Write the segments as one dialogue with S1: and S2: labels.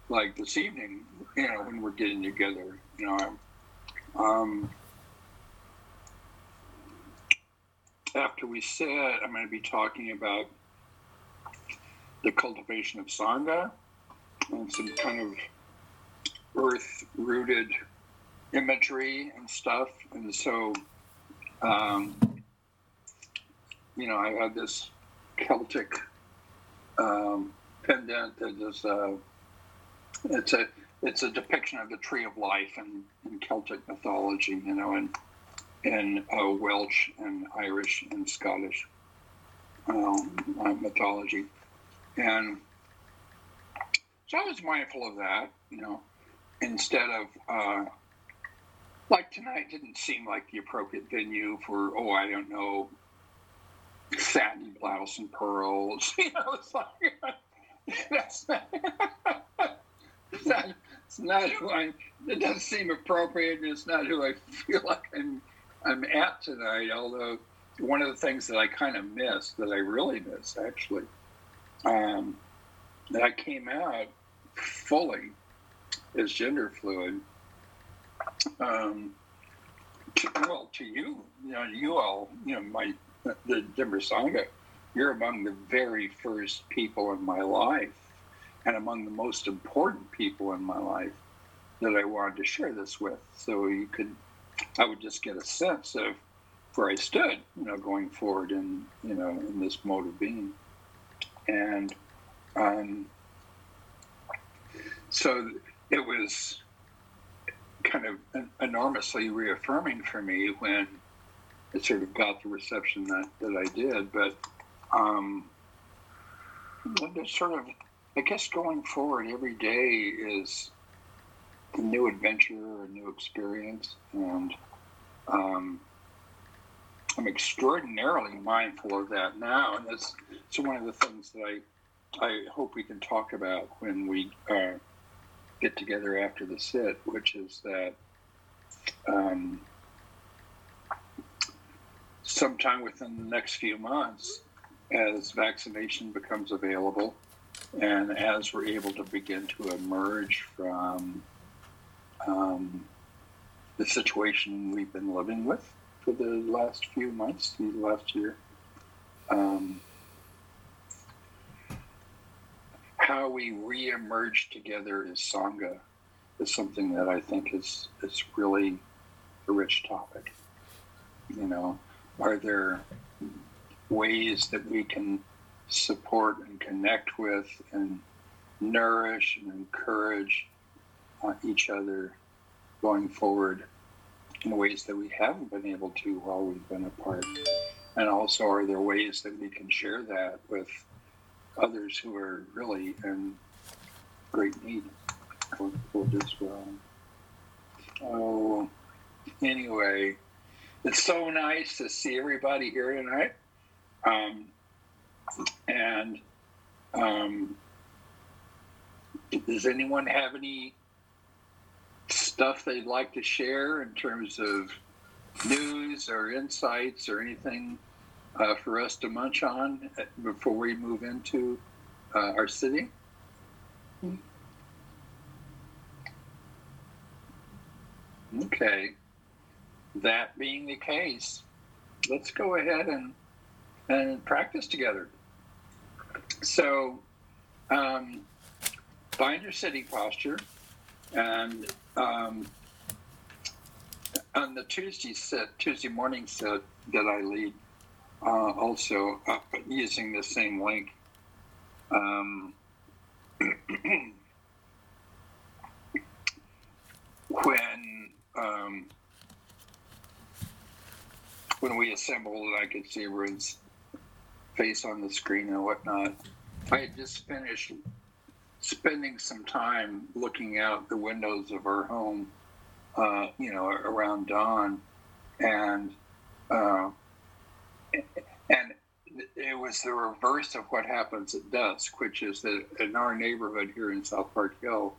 S1: like this evening, when we're getting together, um, after we sit, I'm going to be talking about the cultivation of Sangha and some kind of earth-rooted imagery and stuff. And so, I have this Celtic pendant that is it's a depiction of the tree of life in Celtic mythology, and in Welsh and Irish and Scottish mythology. And so I was mindful of that, instead of, like tonight didn't seem like the appropriate venue for, I don't know, satin blouse and pearls. It's like, that's not, it's not who it doesn't seem appropriate, and it's not who I feel like I'm at tonight, although one of the things that I kind of miss, that I really miss actually, that I came out fully as gender fluid, to you, you all, the Denver Sangha, you're among the very first people in my life and among the most important people in my life that I wanted to share this with. So I would just get a sense of where I stood, going forward in this mode of being. And so it was kind of enormously reaffirming for me when it sort of got the reception that I did. But sort of, I guess going forward every day is a new adventure, a new experience, and I'm extraordinarily mindful of that now, and that's one of the things that I hope we can talk about when we get together after the sit, which is that sometime within the next few months, as vaccination becomes available, and as we're able to begin to emerge from the situation we've been living with for the last few months, the last year, how we re-emerge together as Sangha is something that I think is really a rich topic. Are there ways that we can support and connect with and nourish and encourage each other going forward in ways that we haven't been able to while we've been apart? And also, are there ways that we can share that with others who are really in great need for this? Anyway, it's so nice to see everybody here tonight. Does anyone have any stuff they'd like to share in terms of news or insights or anything for us to munch on before we move into our city? Okay. That being the case, let's go ahead and practice together. So find your sitting posture, and on the Tuesday morning sit that I lead, also using the same link, when we assembled and I could see everyone's face on the screen and whatnot, I had just finished spending some time looking out the windows of our home, around dawn, and it was the reverse of what happens at dusk, which is that in our neighborhood here in South Park Hill,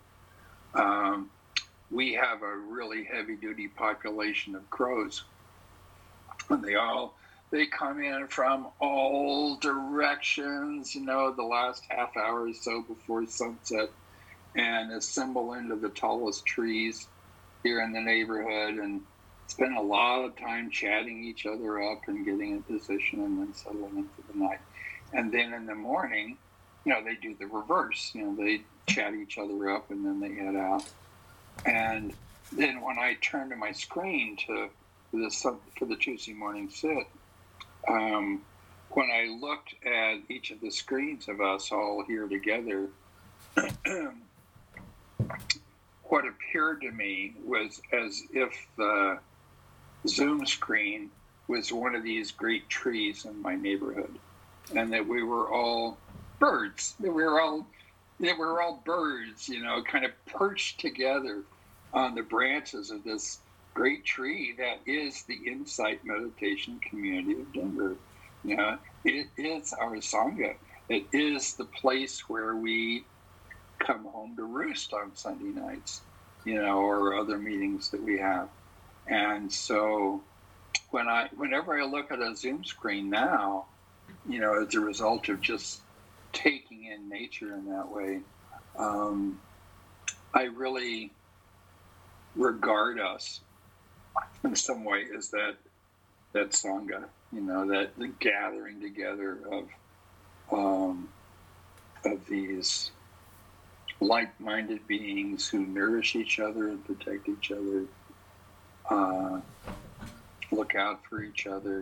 S1: we have a really heavy-duty population of crows, and they come in from all directions, the last half hour or so before sunset, and assemble into the tallest trees here in the neighborhood and spend a lot of time chatting each other up and getting in position and then settling into the night. And then in the morning, they do the reverse. They chat each other up and then they head out. And then when I turn to my screen for the Tuesday morning sit, when I looked at each of the screens of us all here together, what appeared to me was as if the Zoom screen was one of these great trees in my neighborhood, and that we were all birds. That we were all birds, kind of perched together on the branches of this great tree that is the Insight Meditation Community of Denver. It is our Sangha. It is the place where we come home to roost on Sunday nights, or other meetings that we have. And so whenever I look at a Zoom screen now, as a result of just taking in nature in that way, I really regard us in some way as that Sangha, that the gathering together of these like-minded beings who nourish each other and protect each other, look out for each other,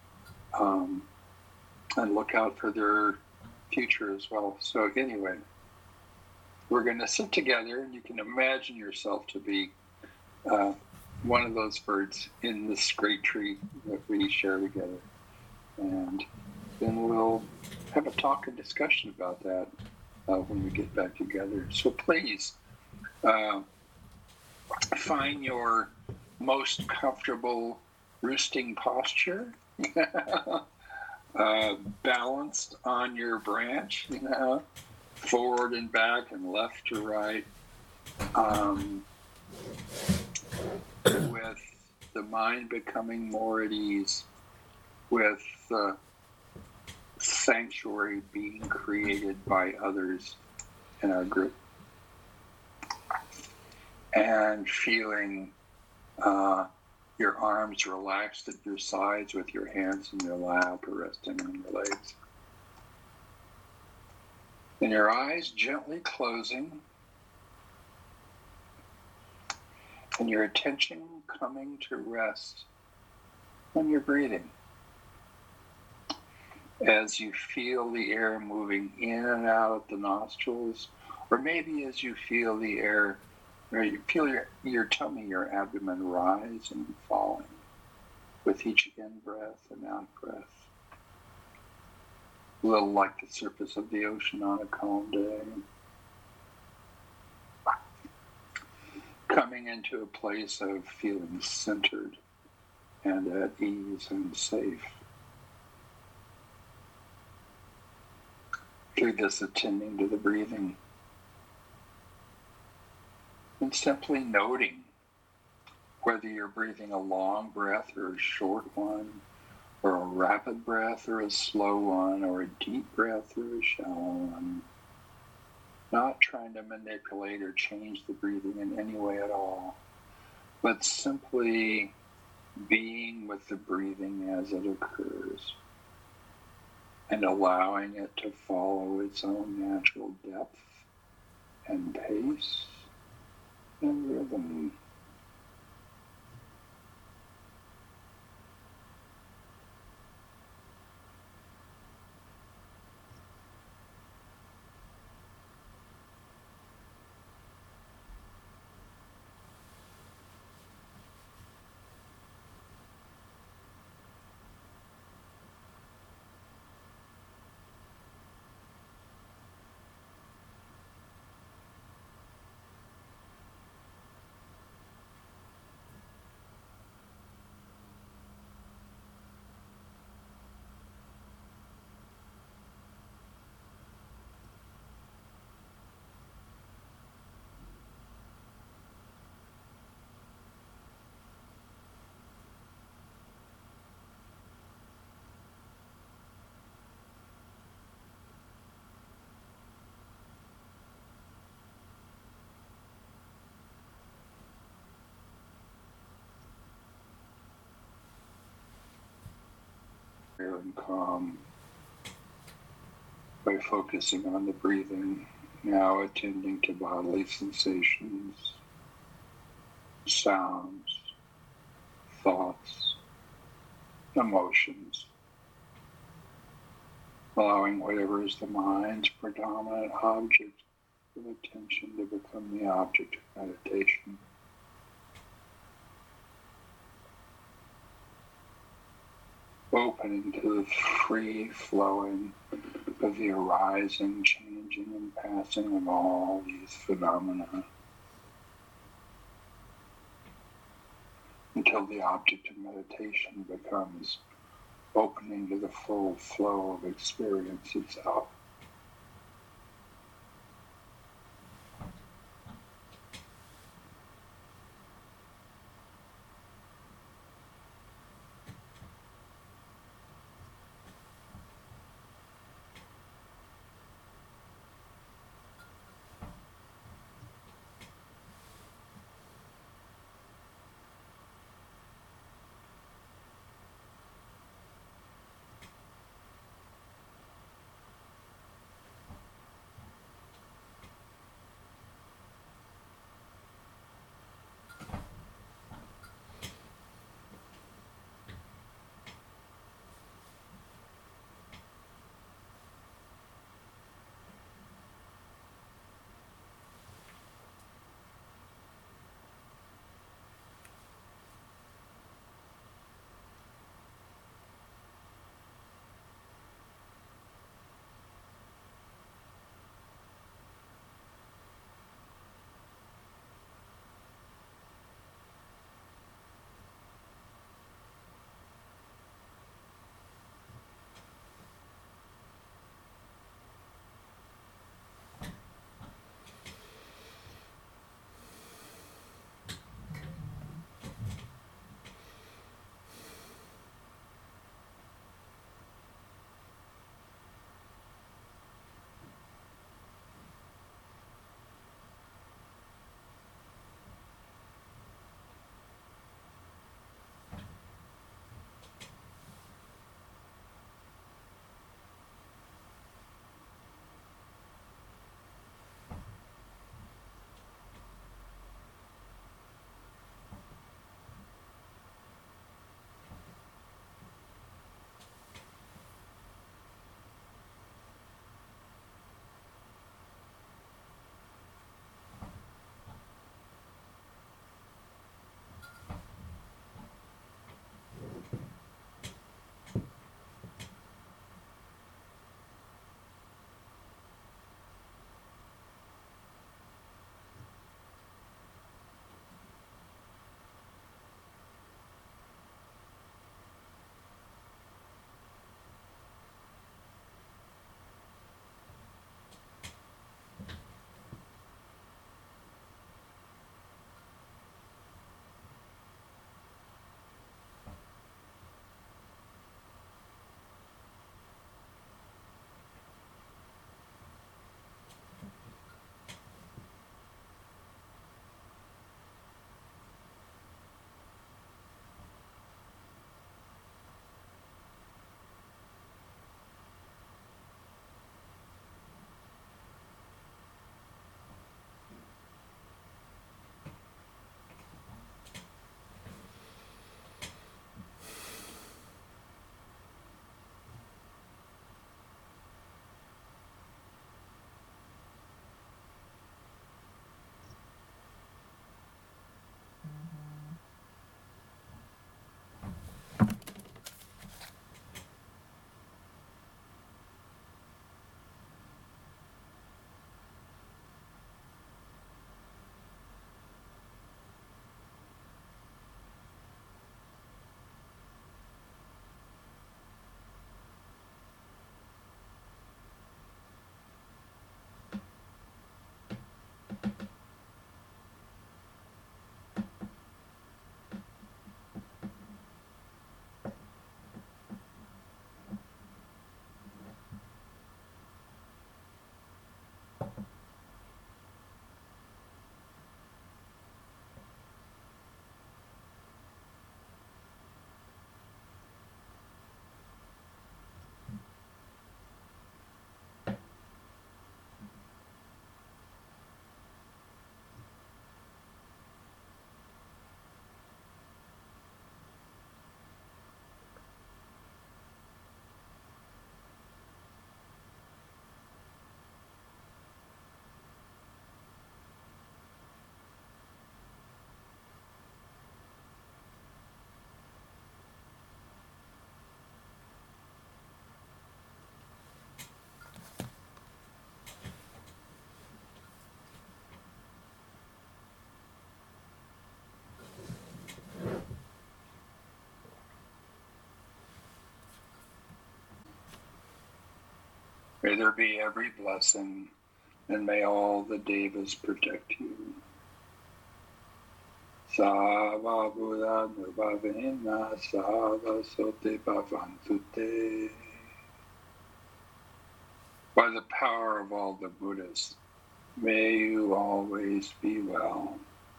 S1: and look out for their future as well. So anyway, we're going to sit together, and you can imagine yourself to be one of those birds in this great tree that we share together. And then we'll have a talk and discussion about that when we get back together. So please find your most comfortable roosting posture, balanced on your branch, forward and back and left to right, with the mind becoming more at ease, with the sanctuary being created by others in our group, and feeling your arms relaxed at your sides with your hands in your lap or resting on your legs. And your eyes gently closing, and your attention coming to rest on your breathing. As you feel the air moving in and out of the nostrils, or maybe as you feel the air, or you feel your tummy, your abdomen rise and falling with each in-breath and out-breath. A little like the surface of the ocean on a calm day. Coming into a place of feeling centered and at ease and safe. Through this attending to the breathing. And simply noting whether you're breathing a long breath or a short one, or a rapid breath or a slow one, or a deep breath or a shallow one. Not trying to manipulate or change the breathing in any way at all, but simply being with the breathing as it occurs and allowing it to follow its own natural depth and pace and rhythm. and calm by focusing on the breathing, now attending to bodily sensations, sounds, thoughts, emotions, allowing whatever is the mind's predominant object of attention to become the object of meditation. Opening to the free flowing of the arising, changing, and passing of all these phenomena until the object of meditation becomes opening to the full flow of experience itself. May there be every blessing, and may all the devas protect you. Sava Buddha Nubhavena Sava Sote Bhavantute. By the power of all the Buddhas, may you always be well.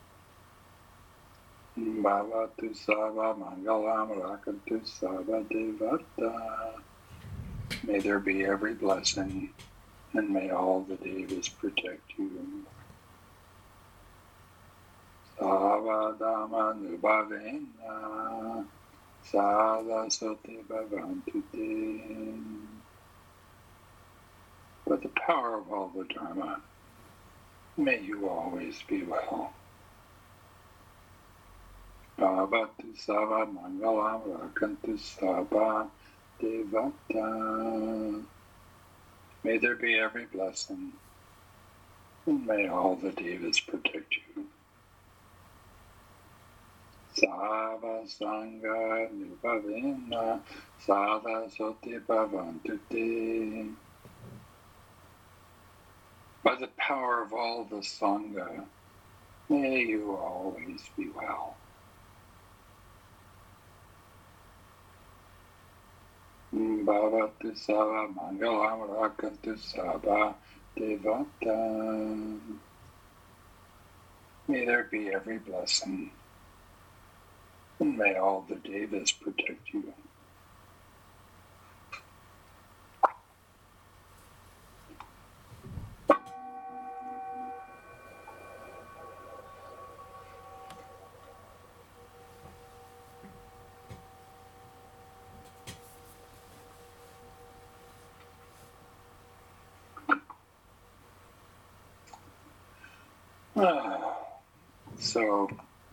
S1: Bhavatu Sava Mangalam Rakantu Sava Devata. May there be every blessing, and may all the devas protect you. Sava Dhamma Nubhavena Sava Sote Bhavantute. With the power of all the Dharma, may you always be well. Bhavatu Sava Mangalam Rakantu Sava Devata. May there be every blessing, and may all the devas protect you. Sava Sangha Nubhavena Sava Sote Bhavantute. By the power of all the Sangha, may you always be well. Bhavatu Sava Mangalam Rakantu Sava Devata. May there be every blessing, and may all the devas protect you. So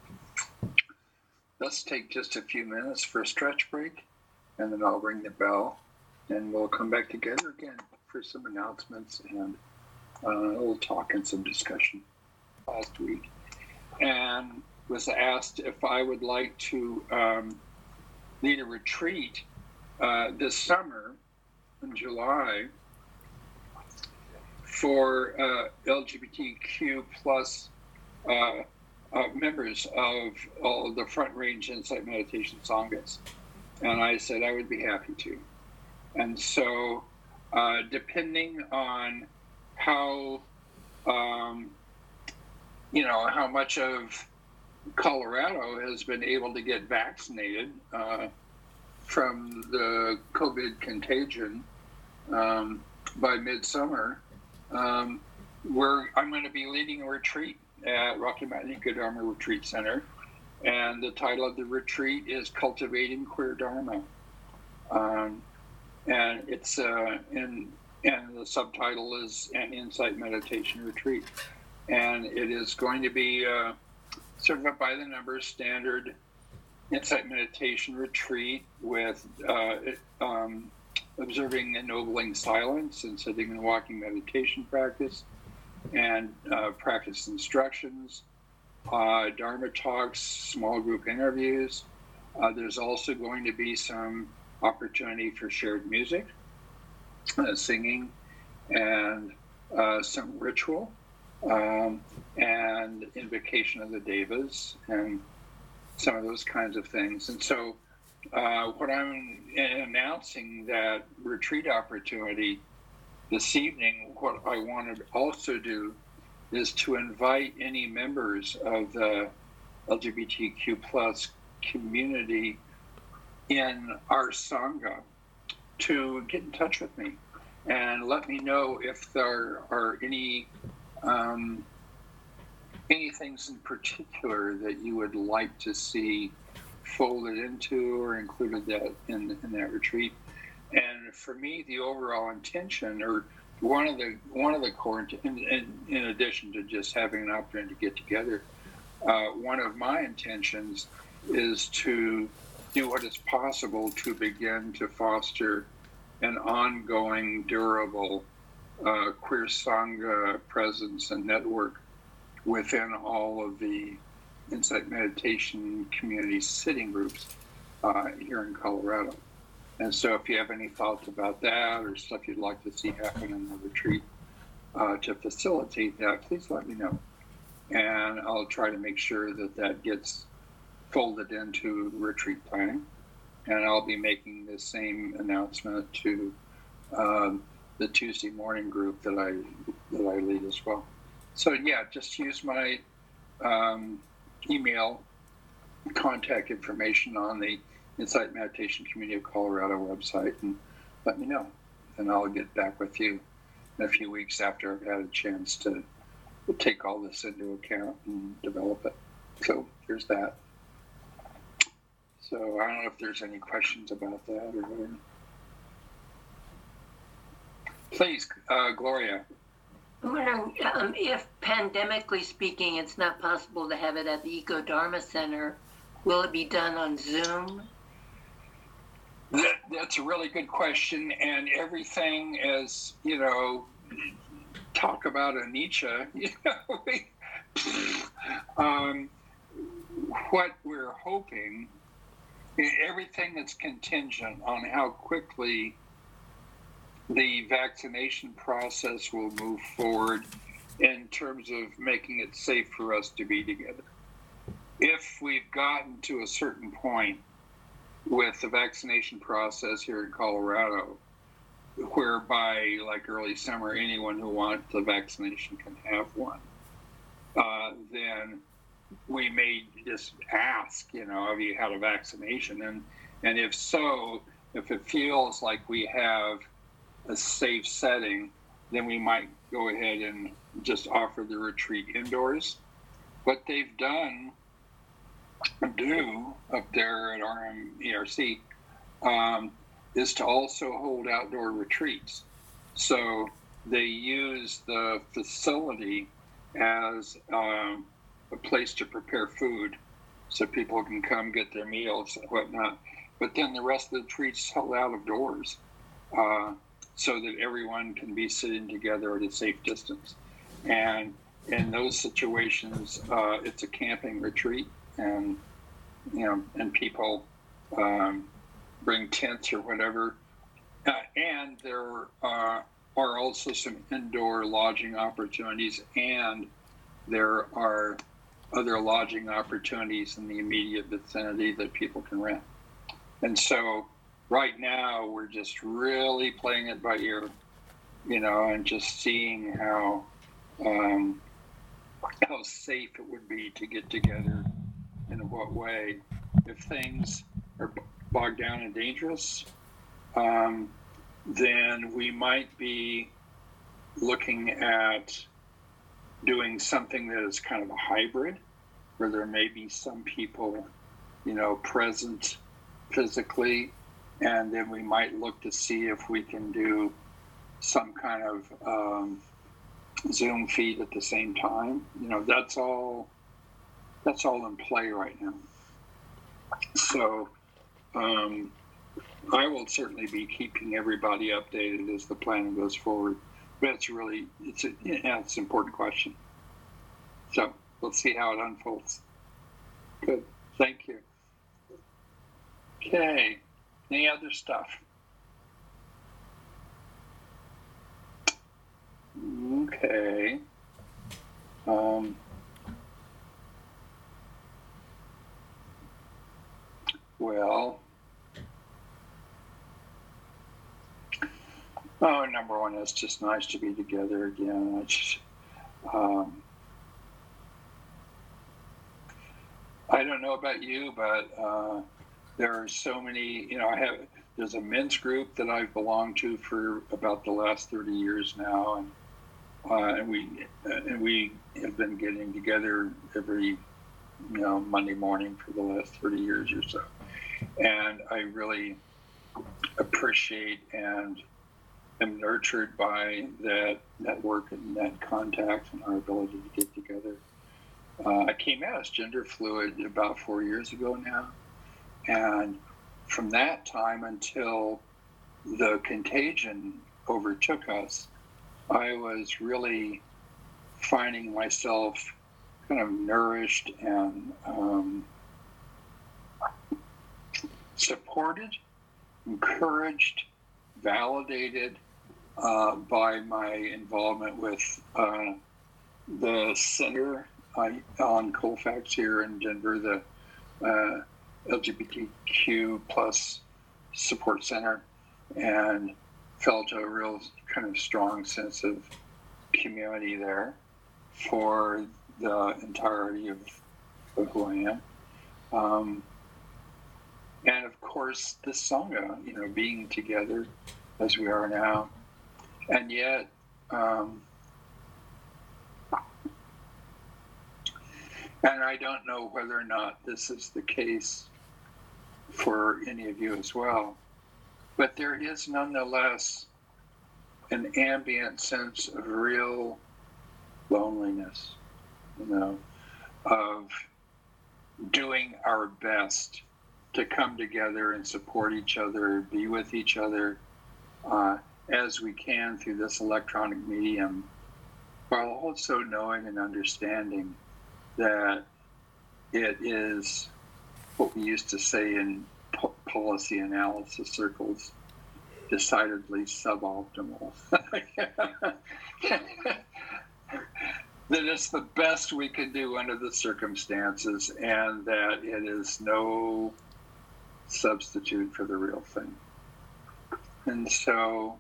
S1: let's take just a few minutes for a stretch break, and then I'll ring the bell, and we'll come back together again for some announcements and a little talk and some discussion. Last week, and was asked if I would like to lead a retreat this summer in July for LGBTQ plus members of all of the Front Range Insight Meditation Sanghas. And I said I would be happy to. And so depending on how, how much of Colorado has been able to get vaccinated from the COVID contagion by midsummer, I'm going to be leading a retreat at Rocky Mountain Eco-Dharma Retreat Center, and the title of the retreat is Cultivating Queer Dharma, and it's and the subtitle is An Insight Meditation Retreat, and it is going to be sort of a by the numbers standard insight meditation retreat with observing ennobling silence and sitting and walking meditation practice, and practice instructions, Dharma talks, small group interviews. There's also going to be some opportunity for shared music, singing, and some ritual, and invocation of the devas, and some of those kinds of things. And so what I'm announcing that retreat opportunity this evening, what I want to also do is to invite any members of the LGBTQ plus community in our Sangha to get in touch with me and let me know if there are any things in particular that you would like to see folded into or included that in that retreat. And for me, the overall intention, or one of the core, in addition to just having an opportunity to get together, one of my intentions is to do what is possible to begin to foster an ongoing, durable queer Sangha presence and network within all of the Insight Meditation community sitting groups here in Colorado. And so if you have any thoughts about that or stuff you'd like to see happen in the retreat to facilitate that, please let me know. And I'll try to make sure that that gets folded into retreat planning. And I'll be making the same announcement to the Tuesday morning group that I lead as well. So yeah, just use my email contact information on the Insight Meditation Community of Colorado website and let me know. And I'll get back with you in a few weeks after I've had a chance to take all this into account and develop it. So there's that. So I don't know if there's any questions about that or whatever. Please, Gloria.
S2: I'm wondering if, pandemically speaking, it's not possible to have it at the Eco Dharma Center, will it be done on Zoom?
S1: That's a really good question. And everything is, talk about a Nietzsche, what we're hoping, everything that's contingent on how quickly the vaccination process will move forward in terms of making it safe for us to be together. If we've gotten to a certain point with the vaccination process here in Colorado, whereby like early summer, anyone who wants the vaccination can have one, then we may just ask, have you had a vaccination? And if so, if it feels like we have a safe setting, then we might go ahead and just offer the retreat indoors. What they've do up there at RMERC is to also hold outdoor retreats. So they use the facility as a place to prepare food so people can come get their meals and whatnot. But then the rest of the retreats held out of doors. So that everyone can be sitting together at a safe distance. And in those situations, it's a camping retreat, and people bring tents or whatever. And there are also some indoor lodging opportunities, and there are other lodging opportunities in the immediate vicinity that people can rent. And so right now, we're just really playing it by ear, and just seeing how safe it would be to get together, in what way. If things are bogged down and dangerous, then we might be looking at doing something that is kind of a hybrid, where there may be some people, present physically, and then we might look to see if we can do some kind of Zoom feed at the same time. That's all in play right now. So I will certainly be keeping everybody updated as the planning goes forward. But it's an important question. So we'll see how it unfolds. Good. Thank you. Okay. Any other stuff? Okay. Well, number one, it's just nice to be together again. I don't know about you, but there are so many, there's a men's group that I've belonged to for about the last 30 years now. And we have been getting together every, Monday morning for the last 30 years or so. And I really appreciate and am nurtured by that network and that contact and our ability to get together. I came out as gender fluid about 4 years ago now. And from that time until the contagion overtook us, I was really finding myself kind of nourished and supported encouraged, validated by my involvement with the center on Colfax here in Denver, the LGBTQ plus support center, and felt a real kind of strong sense of community there for the entirety of who I am. And of course, the Sangha, being together as we are now. And yet, and I don't know whether or not this is the case for any of you as well, but there is nonetheless an ambient sense of real loneliness, of doing our best to come together and support each other, be with each other as we can through this electronic medium, while also knowing and understanding that it is what we used to say in policy analysis circles, decidedly suboptimal. That it's the best we can do under the circumstances, and that it is no substitute for the real thing. And so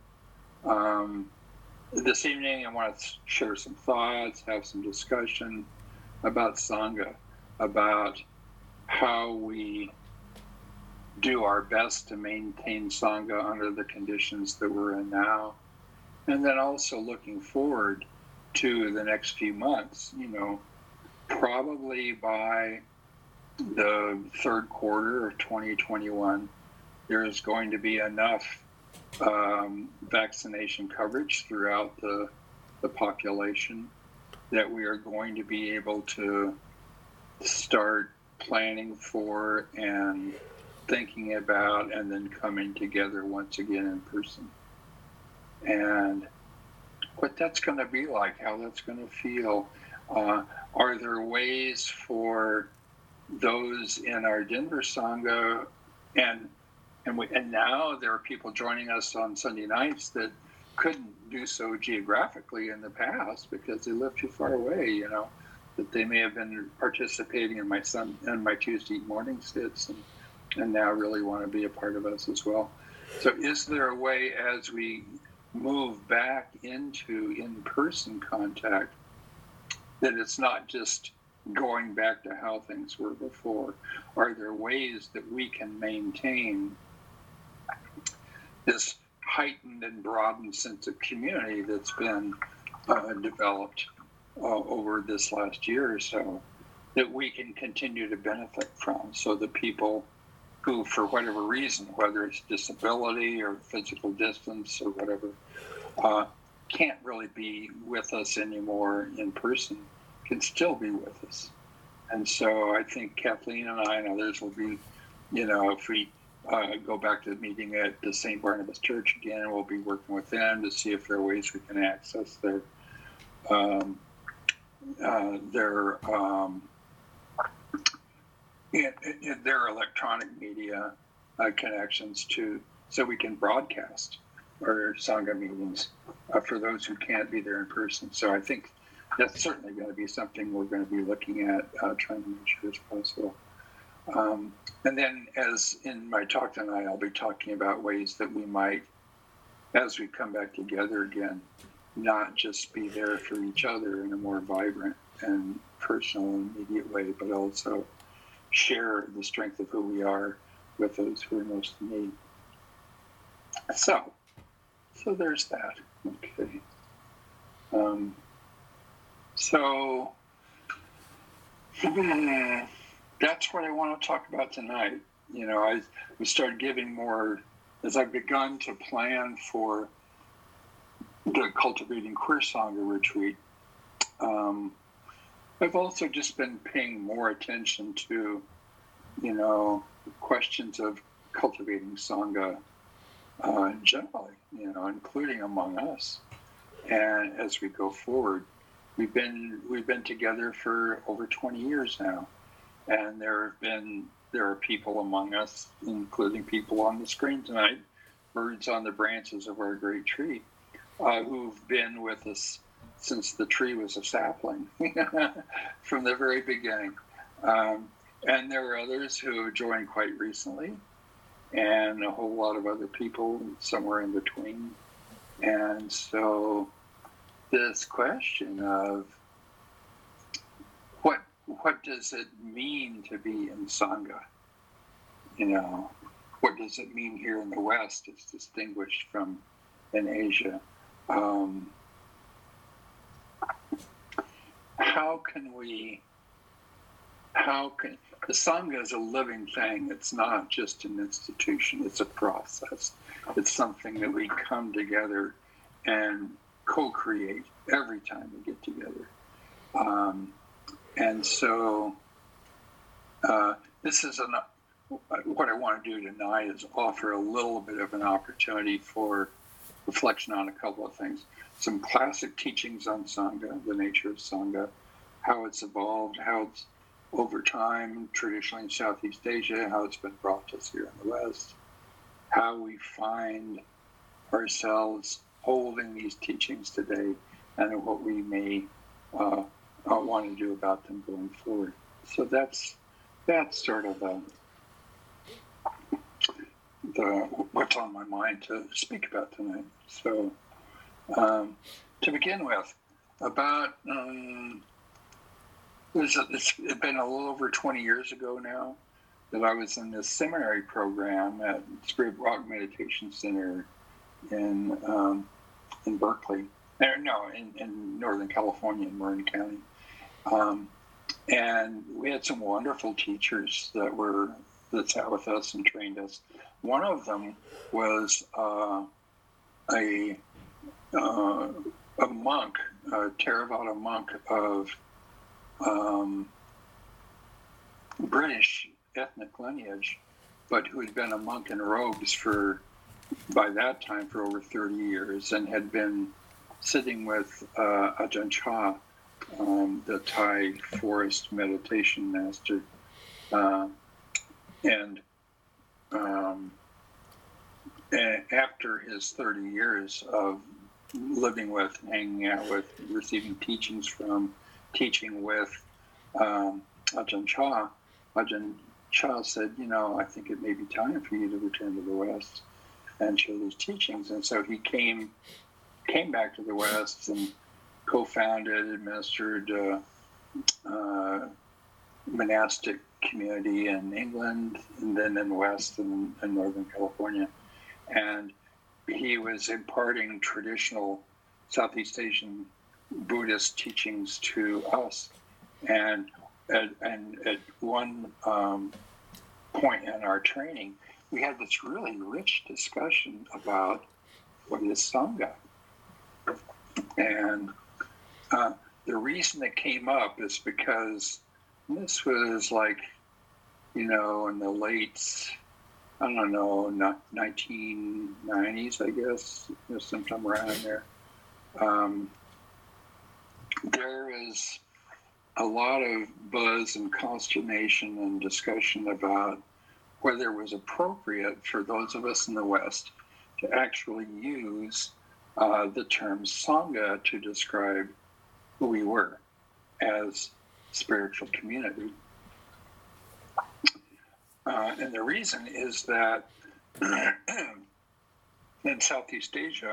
S1: this evening I want to share some thoughts, have some discussion about Sangha, about how we do our best to maintain Sangha under the conditions that we're in now, and then also looking forward to the next few months. Probably by the third quarter of 2021, there is going to be enough vaccination coverage throughout the population that we are going to be able to start planning for and thinking about and then coming together once again in person. And what that's going to be like, how that's going to feel. Are there ways for those in our Denver Sangha, and now there are people joining us on Sunday nights that couldn't do so geographically in the past because they live too far away, that they may have been participating in my Tuesday morning sits and now really want to be a part of us as well. So is there a way, as we move back into in-person contact, that it's not just going back to how things were before? Are there ways that we can maintain this heightened and broadened sense of community that's been developed over this last year or so, that we can continue to benefit from, so the people who, for whatever reason, whether it's disability or physical distance or whatever, can't really be with us anymore in person, can still be with us. And so I think Kathleen and I and others will be, if we go back to the meeting at the St. Barnabas Church again, we'll be working with them to see if there are ways we can access their electronic media connections so we can broadcast our Sangha meetings for those who can't be there in person. So I think that's certainly going to be something we're going to be looking at, trying to make sure it's possible. And then, as in my talk tonight, I'll be talking about ways that we might, as we come back together again, not just be there for each other in a more vibrant and personal and immediate way, but also share the strength of who we are with those who are most in need. So there's that. Okay. So that's what I want to talk about tonight. We started giving more, as I've begun to plan for the Cultivating Queer Sangha retreat. I've also just been paying more attention to, questions of cultivating Sangha generally, including among us. And as we go forward, we've been together for over 20 years now, and there have been there are people among us, including people on the screen tonight, birds on the branches of our great tree, who've been with us since the tree was a sapling from the very beginning. And there are others who joined quite recently, and a whole lot of other people somewhere in between. And so this question of what does it mean to be in Sangha? You know, what does it mean here in the West? It's distinguished from in Asia. The Sangha is a living thing. It's not just an institution, it's a process. It's something that we come together and co-create every time we get together. And so this is what I want to do tonight is offer a little bit of an opportunity for reflection on a couple of things. Some classic teachings on Sangha, the nature of Sangha, how it's evolved, how it's over time, traditionally in Southeast Asia, how it's been brought to us here in the West, how we find ourselves holding these teachings today, and what we may want to do about them going forward. So that's sort of the what's on my mind to speak about tonight. So to begin with, about it's been a little over 20 years ago now that I was in this seminary program at Spirit Rock Meditation Center in Berkeley. In Northern California, in Marin County. And we had some wonderful teachers that sat with us and trained us. One of them was a monk, a Theravada monk of British ethnic lineage, but who had been a monk in robes by that time for over 30 years and had been sitting with Ajahn Chah, the Thai forest meditation master. And after his 30 years of living with, hanging out with, receiving teachings from, teaching with Ajahn Chah said, I think it may be time for you to return to the West and share these teachings. And so he came back to the West and co-founded, administered monastic community in England and then in the West and Northern California. And he was imparting traditional Southeast Asian Buddhist teachings to us. And at one point in our training, we had this really rich discussion about what is Sangha. And the reason it came up is because this was in the late, 1990s, I guess, sometime around there. There is a lot of buzz and consternation and discussion about whether it was appropriate for those of us in the West to actually use the term Sangha to describe who we were as spiritual community. And the reason is that in Southeast Asia,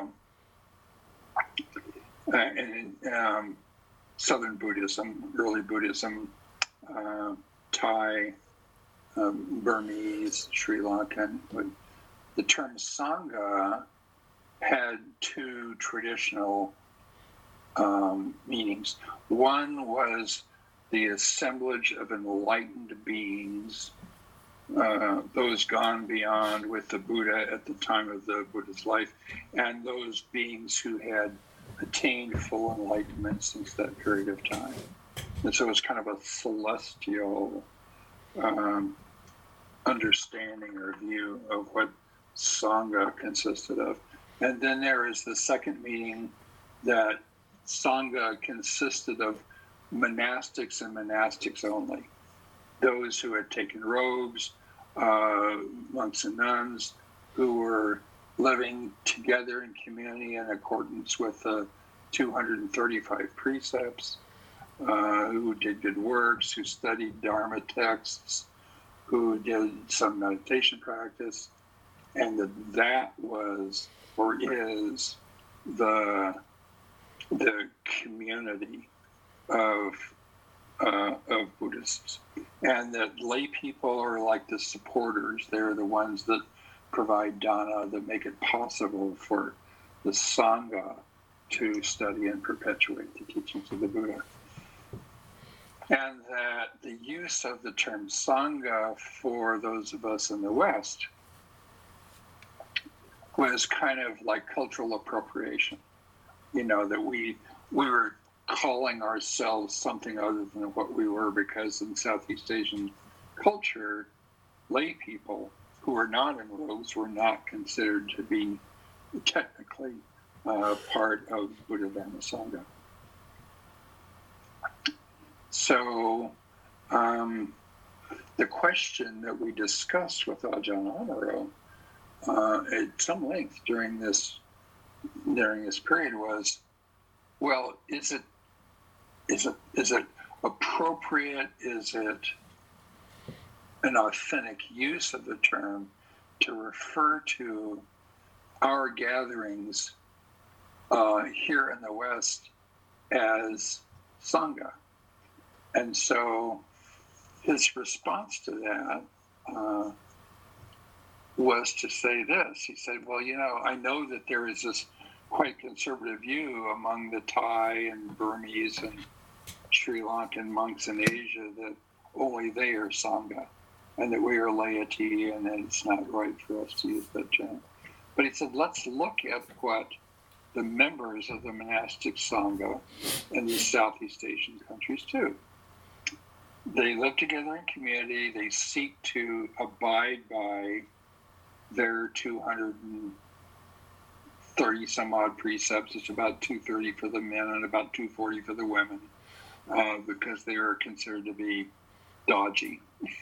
S1: and in Southern Buddhism, early Buddhism, Thai, Burmese, Sri Lankan, the term Sangha had two traditional meanings. One was the assemblage of enlightened beings, those gone beyond with the Buddha at the time of the Buddha's life, and those beings who had attained full enlightenment since that period of time. And so it's kind of a celestial understanding or view of what Sangha consisted of. And then there is the second meaning that Sangha consisted of monastics and monastics only. those who had taken robes, monks and nuns, who were living together in community in accordance with the 235 precepts, who did good works, who studied Dharma texts, who did some meditation practice, and that was or is the community of Buddhists, and that lay people are like the supporters. They're the ones that provide dana, that make it possible for the Sangha to study and perpetuate the teachings of the Buddha. And that the use of the term Sangha for those of us in the West was kind of like cultural appropriation. You know, that we were calling ourselves something other than what we were, because in Southeast Asian culture, lay people who were not in robes were not considered to be technically part of Buddha Dharma Sangha. So the question that we discussed with Ajahn Amaro at some length during this period was, well, is it appropriate? Is it an authentic use of the term to refer to our gatherings here in the West as Sangha? And so his response to that was to say this. He said, well, you know, I know that there is this quite conservative view among the Thai and Burmese and Sri Lankan monks in Asia that only they are Sangha, and that we are laity, and that it's not right for us to use that term. But he said, let's look at what the members of the monastic Sangha in the Southeast Asian countries do. They live together in community. They seek to abide by their 230 some odd precepts. It's about 230 for the men and about 240 for the women, because they are considered to be dodgy.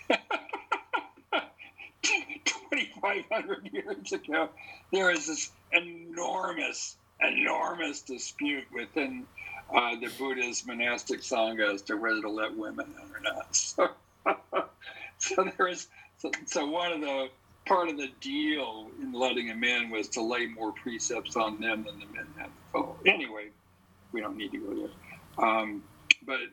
S1: 2,500 years ago, there was this enormous dispute within the Buddha's monastic Sangha as to whether to let women in or not. So one of the part of the deal in letting them in was to lay more precepts on them than the men had to follow. Anyway, we don't need to go there.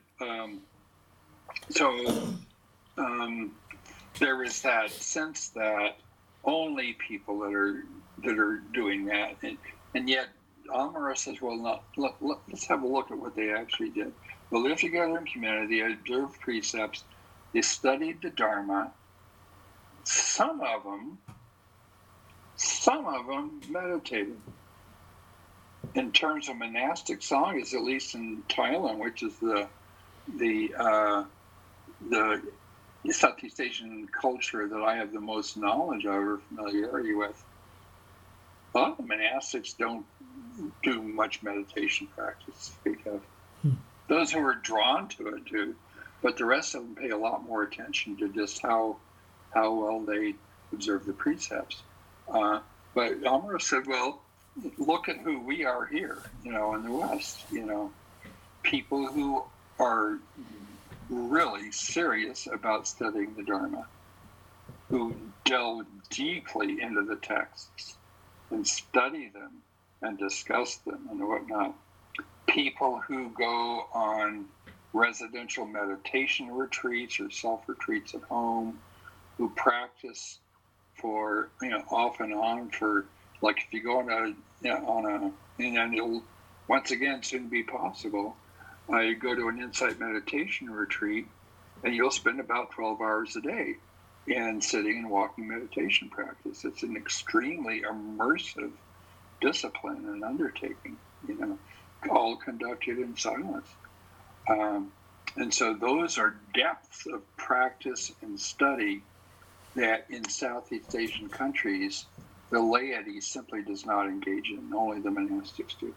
S1: There is that sense that only people that are doing that, and yet Amaro says, well, let's have a look at what they actually did. They lived together in community, they observed precepts, they studied the Dharma. Some of them meditated. In terms of monastic sanghas, at least in Thailand, which is the Southeast Asian culture that I have the most knowledge of or familiarity with, a lot of the monastics don't do much meditation practice to speak of. Those who are drawn to it do, but the rest of them pay a lot more attention to just how well they observe the precepts. But Amaro said, well, look at who we are here, in the West, people who are really serious about studying the Dharma, who delve deeply into the texts and study them and discuss them and whatnot. People who go on residential meditation retreats or self-retreats at home, who practice for, off and on for, like if you go on and it'll once again soon be possible, you go to an insight meditation retreat and you'll spend about 12 hours a day in sitting and walking meditation practice. It's an extremely immersive discipline and undertaking, all conducted in silence. And so those are depths of practice and study that in Southeast Asian countries, the laity simply does not engage in, only the monastics do.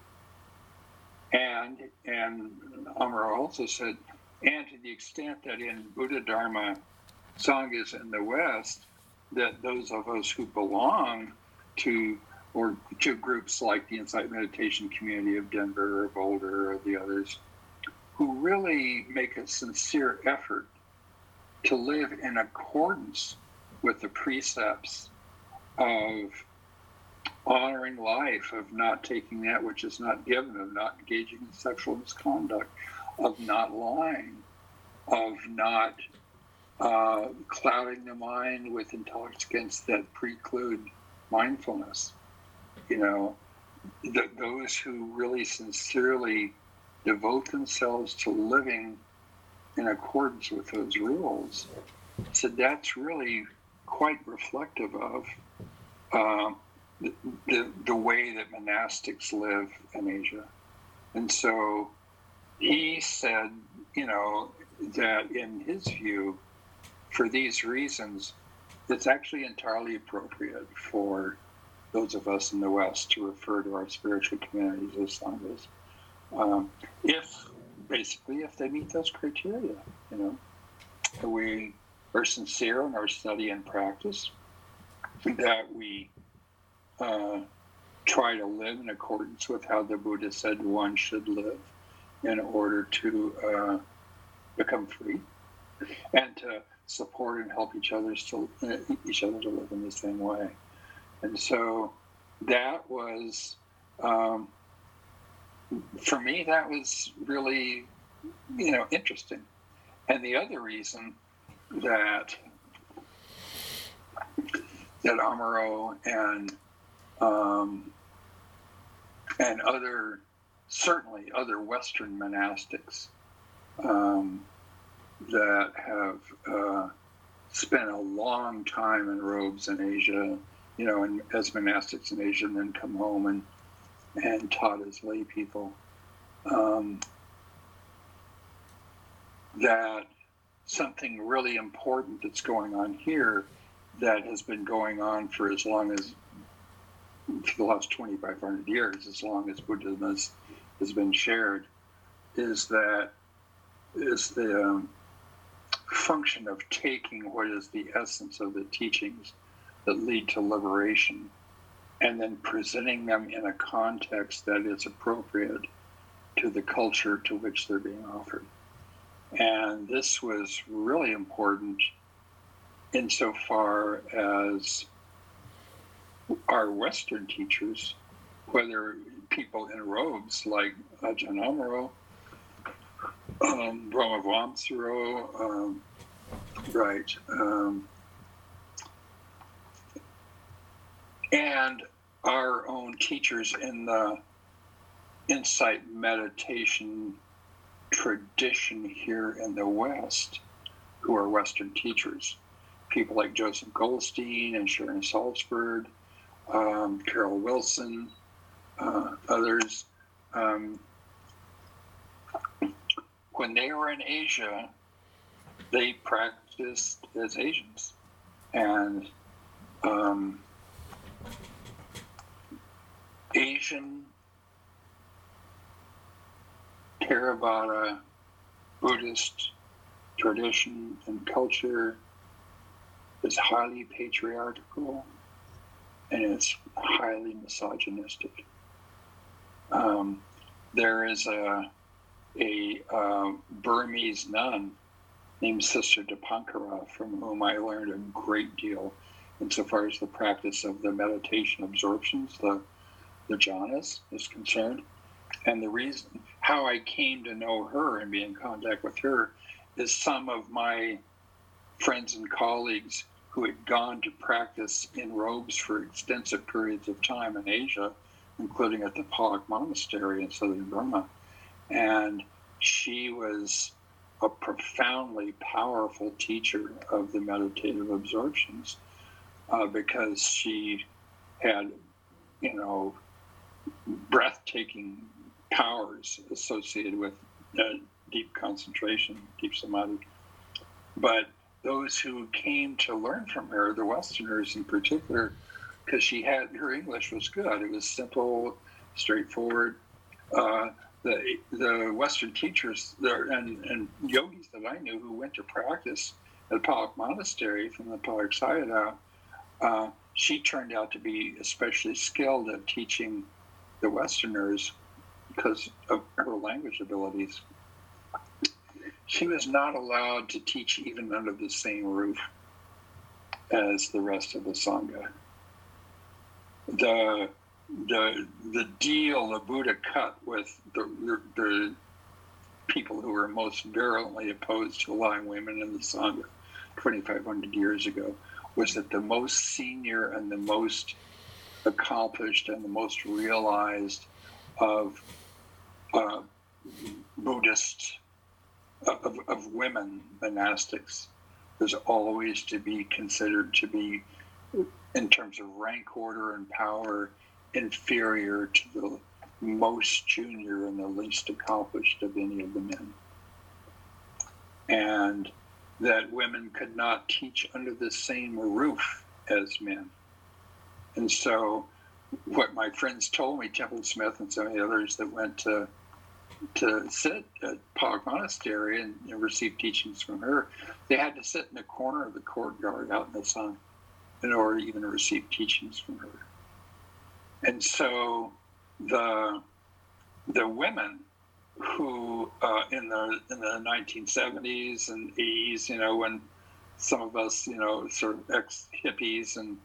S1: And Amaro also said, and to the extent that in Buddha Dharma Sanghas in the West, that those of us who belong to groups like the Insight Meditation Community of Denver or Boulder or the others, who really make a sincere effort to live in accordance with the precepts of honoring life, of not taking that which is not given, of not engaging in sexual misconduct, of not lying, of not clouding the mind with intoxicants that preclude mindfulness. Those who really sincerely devote themselves to living in accordance with those rules. So that's really quite reflective of the way that monastics live in Asia. And so he said, that in his view, for these reasons, it's actually entirely appropriate for those of us in the West to refer to our spiritual communities as sanghas, if they meet those criteria. We are sincere in our study and practice, that we try to live in accordance with how the Buddha said one should live in order to become free, and to support and help each other to live in the same way. And so that was, for me, that was really, interesting. And the other reason that Amaro and certainly other Western monastics that have spent a long time in robes in Asia, and as monastics in Asia, and then come home and taught as lay people, that something really important that's going on here, that has been going on for the last 2,500 years, as long as Buddhism has been shared, is the function of taking what is the essence of the teachings that lead to liberation, and then presenting them in a context that is appropriate to the culture to which they're being offered. And this was really important insofar as our Western teachers, whether people in robes like Ajahn Amaro, Brahma Vamsaro, and our own teachers in the insight meditation tradition here in the West, who are Western teachers. People like Joseph Goldstein and Sharon Salzberg, Carol Wilson, others. When they were in Asia, they practiced as Asians. And Asian Theravada Buddhist tradition and culture is highly patriarchal, and it's highly misogynistic. There is a Burmese nun named Sister Dipankara, from whom I learned a great deal insofar as the practice of the meditation absorptions, the jhanas, is concerned. And the reason how I came to know her and be in contact with her is some of my friends and colleagues who had gone to practice in robes for extensive periods of time in Asia, including at the Palak Monastery in southern Burma. And she was a profoundly powerful teacher of the meditative absorptions, because she had, breathtaking powers associated with deep concentration, deep samadhi. But those who came to learn from her, the Westerners in particular, because her English was good. It was simple, straightforward. The Western teachers and yogis that I knew who went to practice at Pollock Monastery from the Pollock Sayadaw, she turned out to be especially skilled at teaching the Westerners because of her language abilities. She was not allowed to teach even under the same roof as the rest of the Sangha. The deal the Buddha cut with the people who were most virulently opposed to allowing women in the Sangha 2,500 years ago was that the most senior and the most accomplished and the most realized of Buddhist, of women monastics was always to be considered to be, in terms of rank order and power, inferior to the most junior and the least accomplished of any of the men. And that women could not teach under the same roof as men. And so what my friends told me, Temple Smith and some of the others that went to sit at Pollock Monastery and receive teachings from her, they had to sit in the corner of the courtyard out in the sun in order to even receive teachings from her. And so the women who in the 1970s and 80s, when some of us, sort of ex-hippies and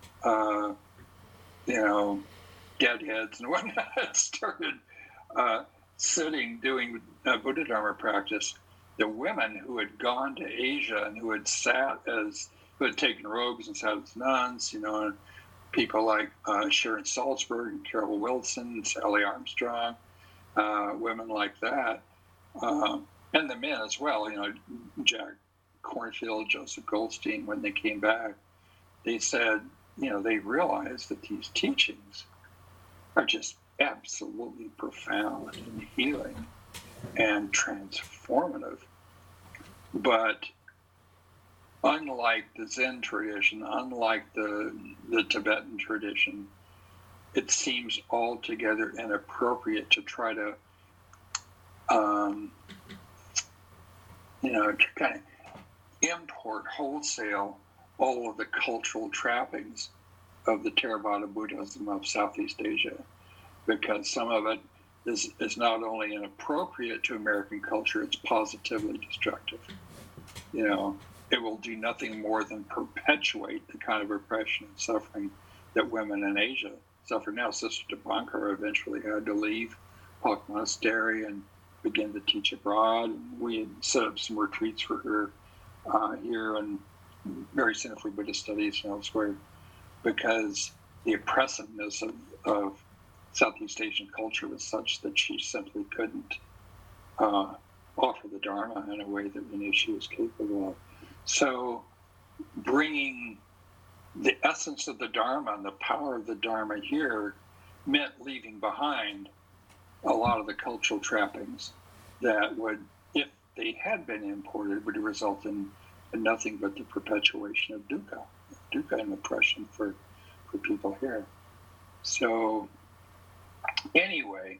S1: deadheads and whatnot started sitting doing Buddha Dharma practice, the women who had gone to Asia and who had taken robes and sat as nuns, and people like Sharon Salzberg and Carol Wilson, Sally Armstrong, women like that, and the men as well, Jack Kornfield, Joseph Goldstein, when they came back, they said, they realized that these teachings are just absolutely profound and healing and transformative. But unlike the Zen tradition, unlike the Tibetan tradition, it seems altogether inappropriate to try to, to kind of import wholesale all of the cultural trappings of the Theravada Buddhism of Southeast Asia, because some of it is not only inappropriate to American culture, it's positively destructive. It will do nothing more than perpetuate the kind of oppression and suffering that women in Asia suffer now. Sister Dipankar eventually had to leave Pollock Monastery and begin to teach abroad. We had set up some retreats for her here and very Sinfully Buddhist Studies and elsewhere, because the oppressiveness of Southeast Asian culture was such that she simply couldn't offer the Dharma in a way that we knew she was capable of. So bringing the essence of the Dharma and the power of the Dharma here meant leaving behind a lot of the cultural trappings that would, if they had been imported, would result in nothing but the perpetuation of dukkha and oppression for people here. So anyway,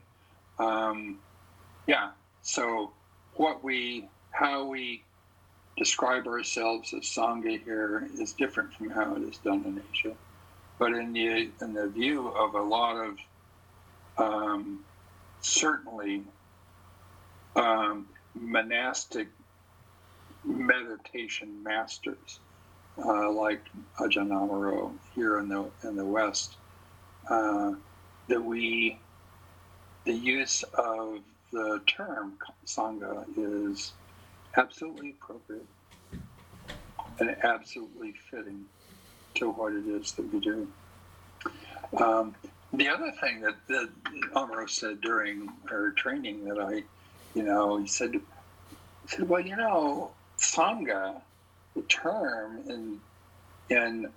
S1: so how we describe ourselves as Sangha here is different from how it is done in Asia. But in the view of a lot of certainly monastic meditation masters like Ajahn Amaro here in the West, the use of the term Sangha is absolutely appropriate and absolutely fitting to what it is that we do. The other thing that Amaro said during our training that he said, well, Sangha, the term in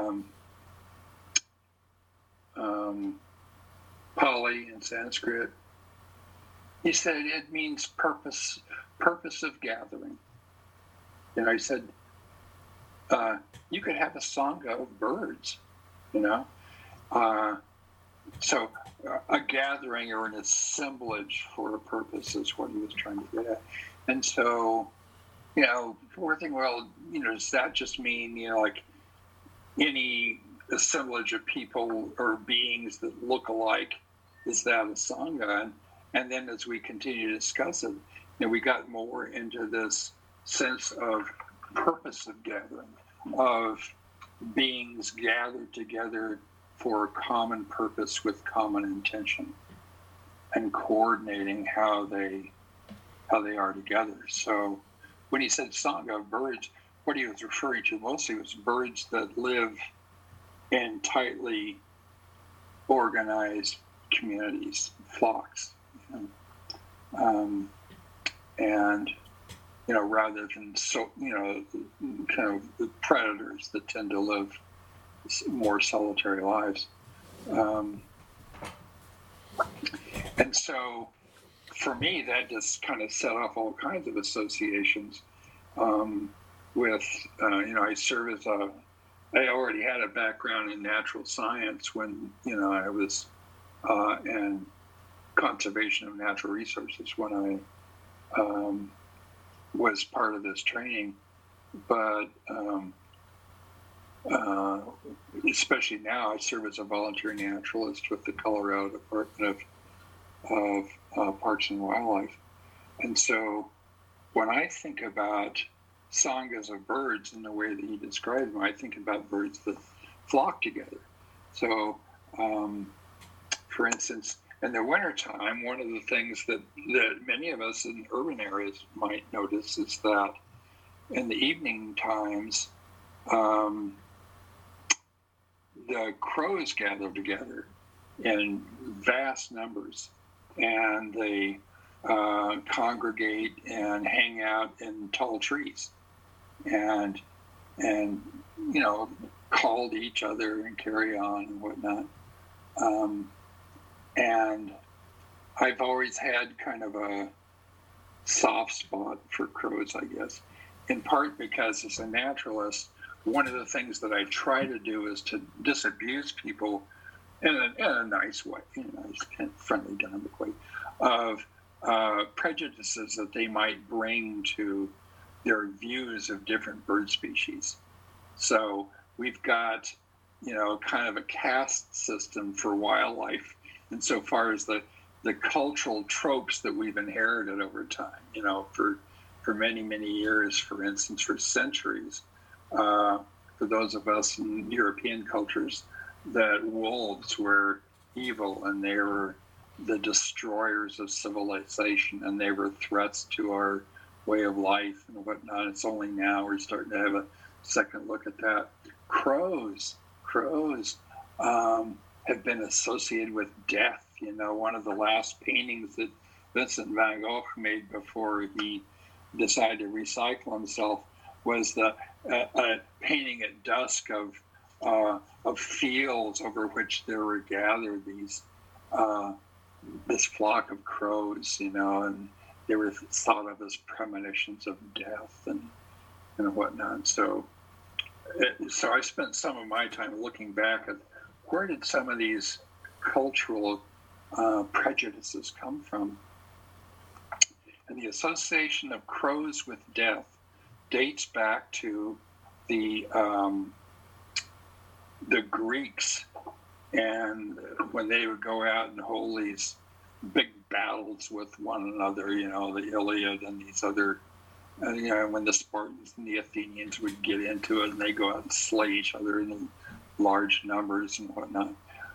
S1: Pali and Sanskrit, he said it means purpose of gathering. He said you could have a Sangha of birds, so a gathering or an assemblage for a purpose is what he was trying to get at. And so, we're thinking, well, does that just mean, like any assemblage of people or beings that look alike, is that a Sangha? And then as we continue to discuss it, we got more into this sense of purpose of gathering, of beings gathered together for a common purpose with common intention, and coordinating how they are together. So when he said Sangha, birds, what he was referring to mostly was birds that live in tightly organized communities, flocks, and rather than kind of the predators that tend to live more solitary lives. And so for me, that just kind of set off all kinds of associations with, I serve as I already had a background in natural science when, I was in conservation of natural resources when I was part of this training. But especially now, I serve as a volunteer naturalist with the Colorado Department of Parks and Wildlife. And so when I think about sanghas of birds in the way that he described them, I think about birds that flock together. So, for instance, in the wintertime, one of the things that many of us in urban areas might notice is that in the evening times, the crows gather together in vast numbers, and they congregate and hang out in tall trees, and call to each other and carry on and whatnot. And I've always had kind of a soft spot for crows, I guess, in part because as a naturalist, one of the things that I try to do is to disabuse people in a nice way, in a nice kind of friendly, dynamic way, of prejudices that they might bring to their views of different bird species. So we've got, kind of a caste system for wildlife insofar as the cultural tropes that we've inherited over time, for many, many years, for instance, for centuries. For those of us in European cultures, that wolves were evil and they were the destroyers of civilization and they were threats to our way of life and whatnot. It's only now we're starting to have a second look at that. Crows have been associated with death. One of the last paintings that Vincent van Gogh made before he decided to recycle himself was the painting at dusk of fields over which there were gathered this flock of crows, and they were thought of as premonitions of death and whatnot. So I spent some of my time looking back at where did some of these cultural prejudices come from. And the association of crows with death dates back to the Greeks, and when they would go out and hold these big battles with one another, the Iliad and these other, when the Spartans and the Athenians would get into it and they go out and slay each other in large numbers and whatnot.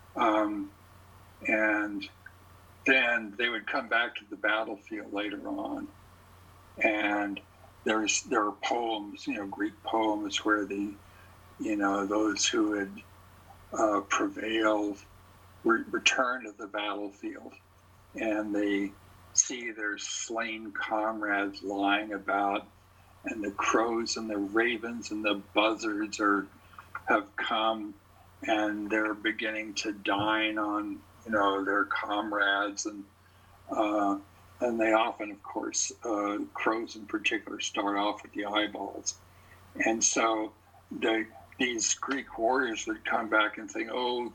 S1: And then they would come back to the battlefield later on, and there are poems, Greek poems where those who had prevailed return to the battlefield, and they see their slain comrades lying about, and the crows and the ravens and the buzzards have come, and they're beginning to dine on their comrades, and they often, of course, crows in particular, start off with the eyeballs. And so these Greek warriors would come back and think, "Oh,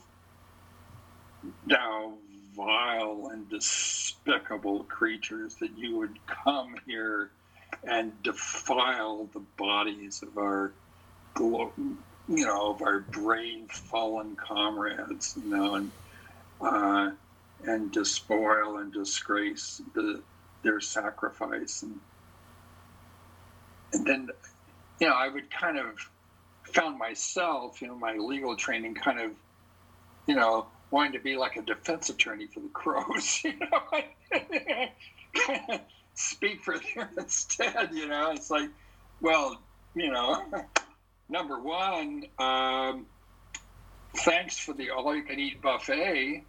S1: thou vile and despicable creatures, that you would come here and defile the bodies of our, of our brave fallen comrades, and despoil and disgrace their sacrifice. And then, I would kind of found myself, my legal training kind of, wanting to be like a defense attorney for the Crows, speak for them instead, it's like, well, number one, thanks for the all-you-can-eat buffet.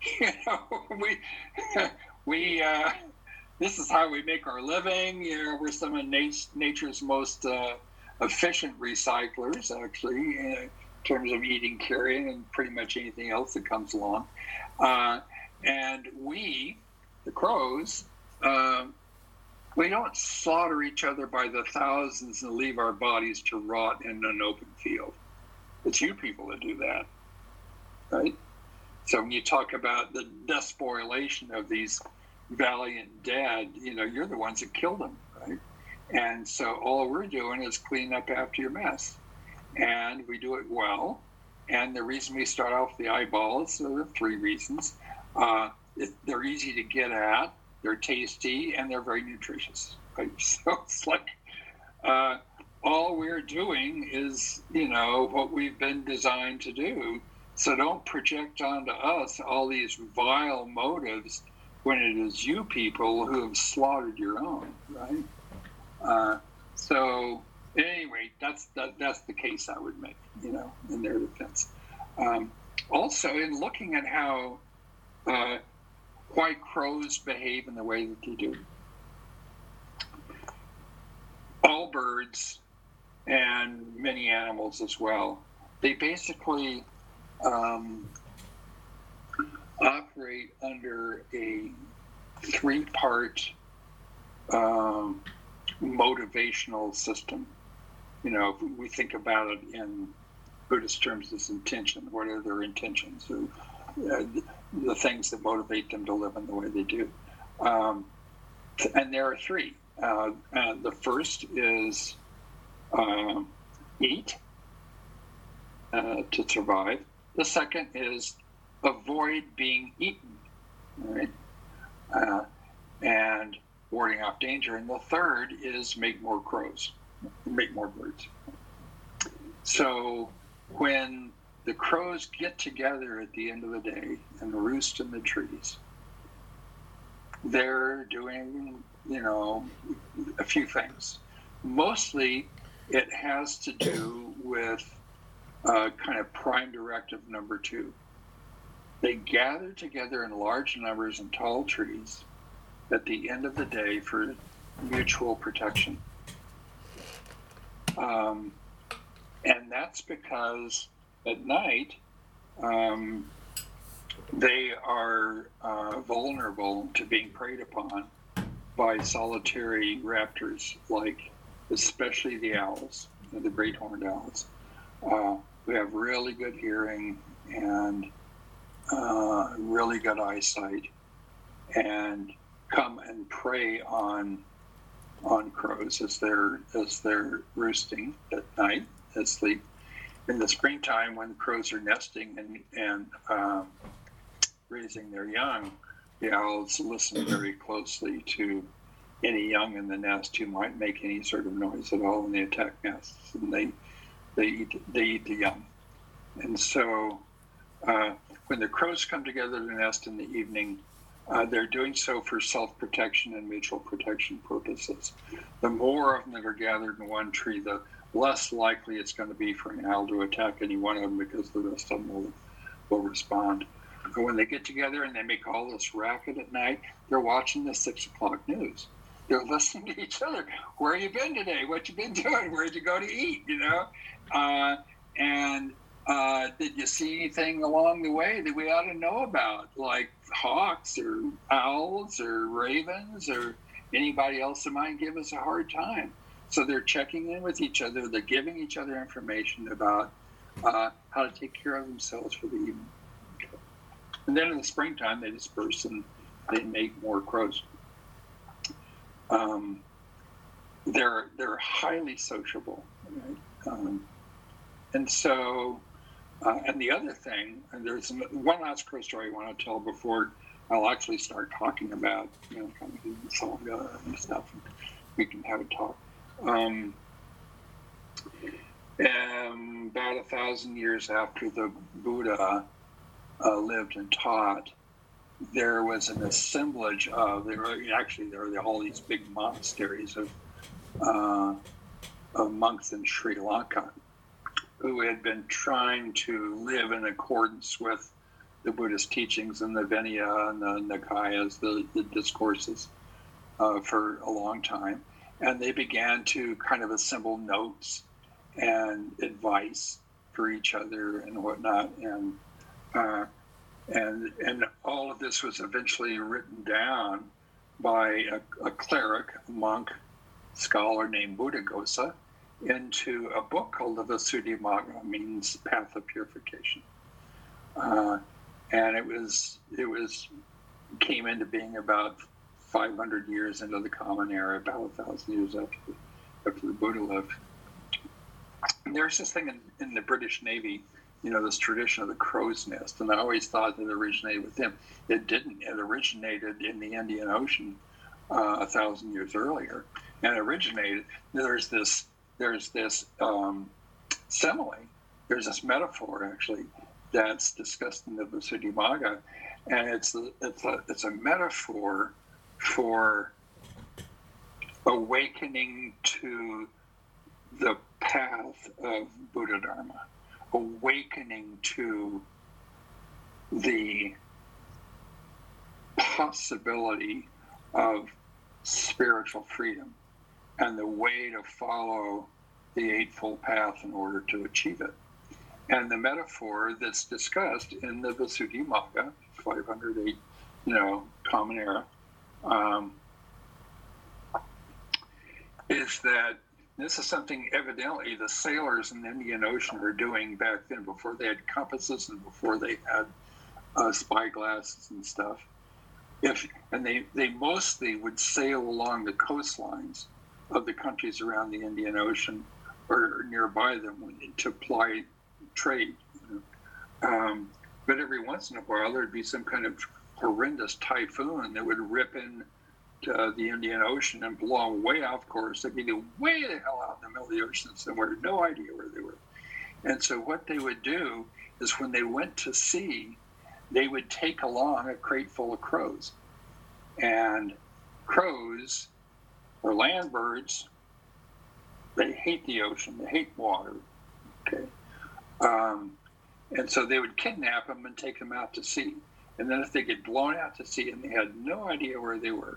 S1: We this is how we make our living. We're some of nature's most efficient recyclers, actually, in terms of eating carrion and pretty much anything else that comes along. And we, the Crows, we don't slaughter each other by the thousands and leave our bodies to rot in an open field. It's you people that do that, right? So when you talk about the despoilation of these valiant dead, you're the ones that killed them, right? And so all we're doing is clean up after your mess. And we do it well. And the reason we start off with the eyeballs, there are 3 reasons. They're easy to get at, they're tasty, and they're very nutritious, right? So it's like all we're doing is, what we've been designed to do. So don't project onto us all these vile motives when it is you people who have slaughtered your own, right? So anyway, that's the case I would make, in their defense. Also, in looking at how white crows behave in the way that they do, all birds and many animals as well, they basically operate under a 3-part motivational system. If we think about it in Buddhist terms as intention, what are their intentions, or the things that motivate them to live in the way they do. And there are 3. And the first is eat to survive. The second is avoid being eaten, right? And warding off danger. And the third is make more crows, make more birds. So when the crows get together at the end of the day and roost in the trees, they're doing, a few things. Mostly it has to do with kind of prime directive number 2. They gather together in large numbers in tall trees at the end of the day for mutual protection. And that's because at night, they are vulnerable to being preyed upon by solitary raptors, like especially the owls, the great horned owls. We have really good hearing and really good eyesight, and come and prey on crows as they're roosting at night, asleep. In the springtime, when crows are nesting and raising their young, the owls listen very closely to any young in the nest who might make any sort of noise at all, and they attack nests, and they eat the young. And so when the crows come together to nest in the evening, they're doing so for self-protection and mutual protection purposes. The more of them that are gathered in one tree, the less likely it's going to be for an owl to attack any one of them, because the rest of them will respond. But when they get together and they make all this racket at night, they're watching the 6 o'clock news. They're listening to each other. Where you been today? What you been doing? Where'd you go to eat? And did you see anything along the way that we ought to know about, like hawks or owls or ravens or anybody else that might give us a hard time? So they're checking in with each other. They're giving each other information about how to take care of themselves for the evening. And then in the springtime, they disperse and they make more crows. they're highly sociable, right? And so, and the other thing, and there's one last crow story I want to tell before I'll actually start talking about, kind of the Sangha and stuff. And we can have a talk. About 1,000 years after the Buddha lived and taught, there was an assemblage of, there were all these big monasteries of monks in Sri Lanka who had been trying to live in accordance with the Buddhist teachings and the Vinaya and the Nikayas, the discourses, for a long time. And they began to kind of assemble notes and advice for each other and whatnot. And all of this was eventually written down by a cleric, a monk, scholar named Buddhaghosa, into a book called the Visuddhimagga, means path of purification. And it came into being about 500 years into the Common Era, about 1,000 years after the Buddha lived. And there's this thing in the British Navy, this tradition of the crow's nest, and I always thought that it originated with them. It didn't. It originated in the Indian Ocean 1,000 years earlier, and there's this simile, there's this metaphor actually that's discussed in the Visuddhimagga, and it's a metaphor for awakening to the path of Buddha Dharma, awakening to the possibility of spiritual freedom and the way to follow the Eightfold Path in order to achieve it. And the metaphor that's discussed in the Visuddhimagga, 508, Common Era, is that this is something evidently the sailors in the Indian Ocean were doing back then, before they had compasses and before they had spy glasses and stuff. And they mostly would sail along the coastlines of the countries around the Indian Ocean or nearby them to ply trade. But every once in a while, there'd be some kind of horrendous typhoon that would rip in the Indian Ocean and blow way off course. They'd be way the hell out in the middle of the ocean somewhere, no idea where they were. And so what they would do is when they went to sea, they would take along a crate full of crows. And crows are land birds. They hate the ocean. They hate water. Okay. And so they would kidnap them and take them out to sea. And then if they get blown out to sea and they had no idea where they were,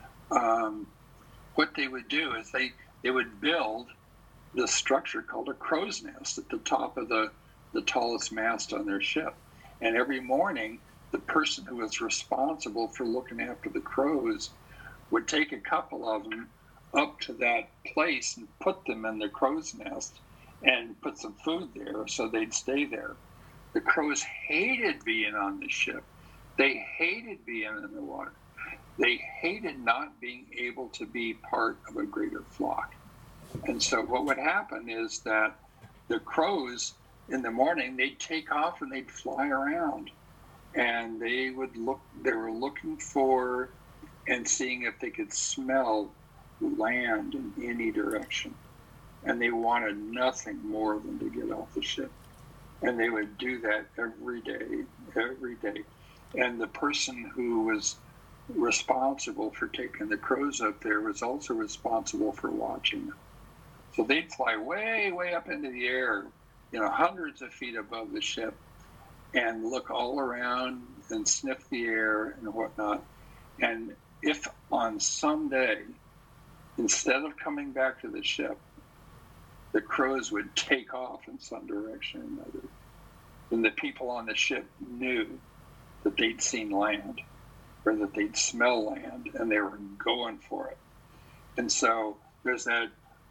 S1: what they would do is they would build this structure called a crow's nest at the top of the tallest mast on their ship. And every morning, the person who was responsible for looking after the crows would take a couple of them up to that place and put them in the crow's nest and put some food there so they'd stay there. The crows hated being on the ship. They hated being in the water. They hated not being able to be part of a greater flock. And so what would happen is that the crows in the morning, they'd take off and they'd fly around. And they were looking for and seeing if they could smell land in any direction. And they wanted nothing more than to get off the ship. And they would do that every day. And the person who was responsible for taking the crows up there was also responsible for watching them. So they'd fly way, way up into the air, hundreds of feet above the ship, and look all around and sniff the air and whatnot. And if on some day, instead of coming back to the ship, the crows would take off in some direction or another, then the people on the ship knew that they'd seen land or that they'd smell land and they were going for it. And so there's that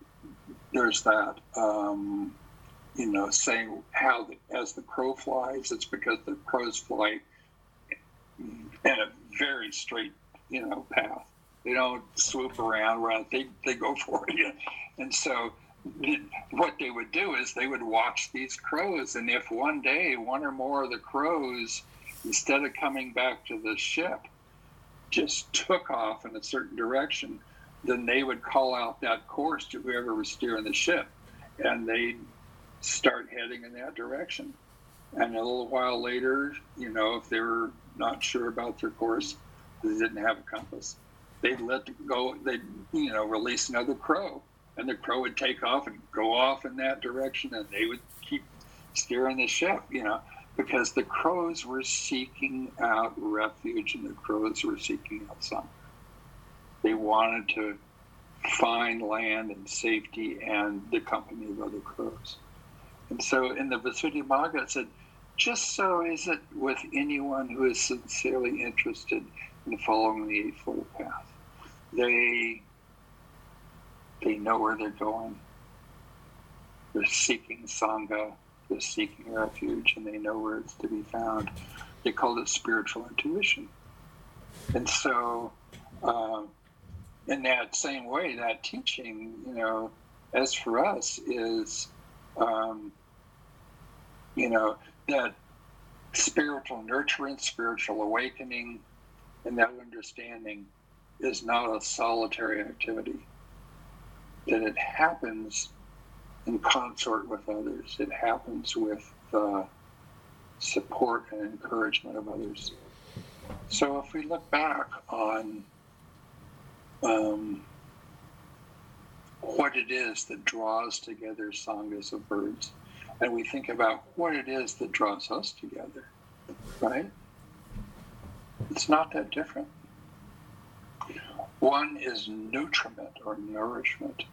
S1: saying how as the crow flies, it's because the crows fly in a very straight, path. They don't swoop around. They go for it. And so what they would do is they would watch these crows, and if one day one or more of the crows, instead of coming back to the ship, just took off in a certain direction, then they would call out that course to whoever was steering the ship, and they'd start heading in that direction. And a little while later, if they were not sure about their course, they didn't have a compass, they'd let it go, they'd release another crow, and the crow would take off and go off in that direction, and they would keep steering the ship, because the crows were seeking out refuge, and the crows were seeking out sun. They wanted to find land and safety and the company of other crows. And so in the Visuddhimagga, it said, just so is it with anyone who is sincerely interested in following the Eightfold Path. They know where they're going. They're seeking Sangha, they're seeking refuge, and they know where it's to be found. They call it spiritual intuition. And so, in that same way, that teaching, as for us, is, that spiritual nurturance, spiritual awakening, and that understanding is not a solitary activity. That it happens in consort with others. It happens with the support and encouragement of others. So if we look back on what it is that draws together sanghas of birds, and we think about what it is that draws us together, right? It's not that different. One is nutriment or nourishment,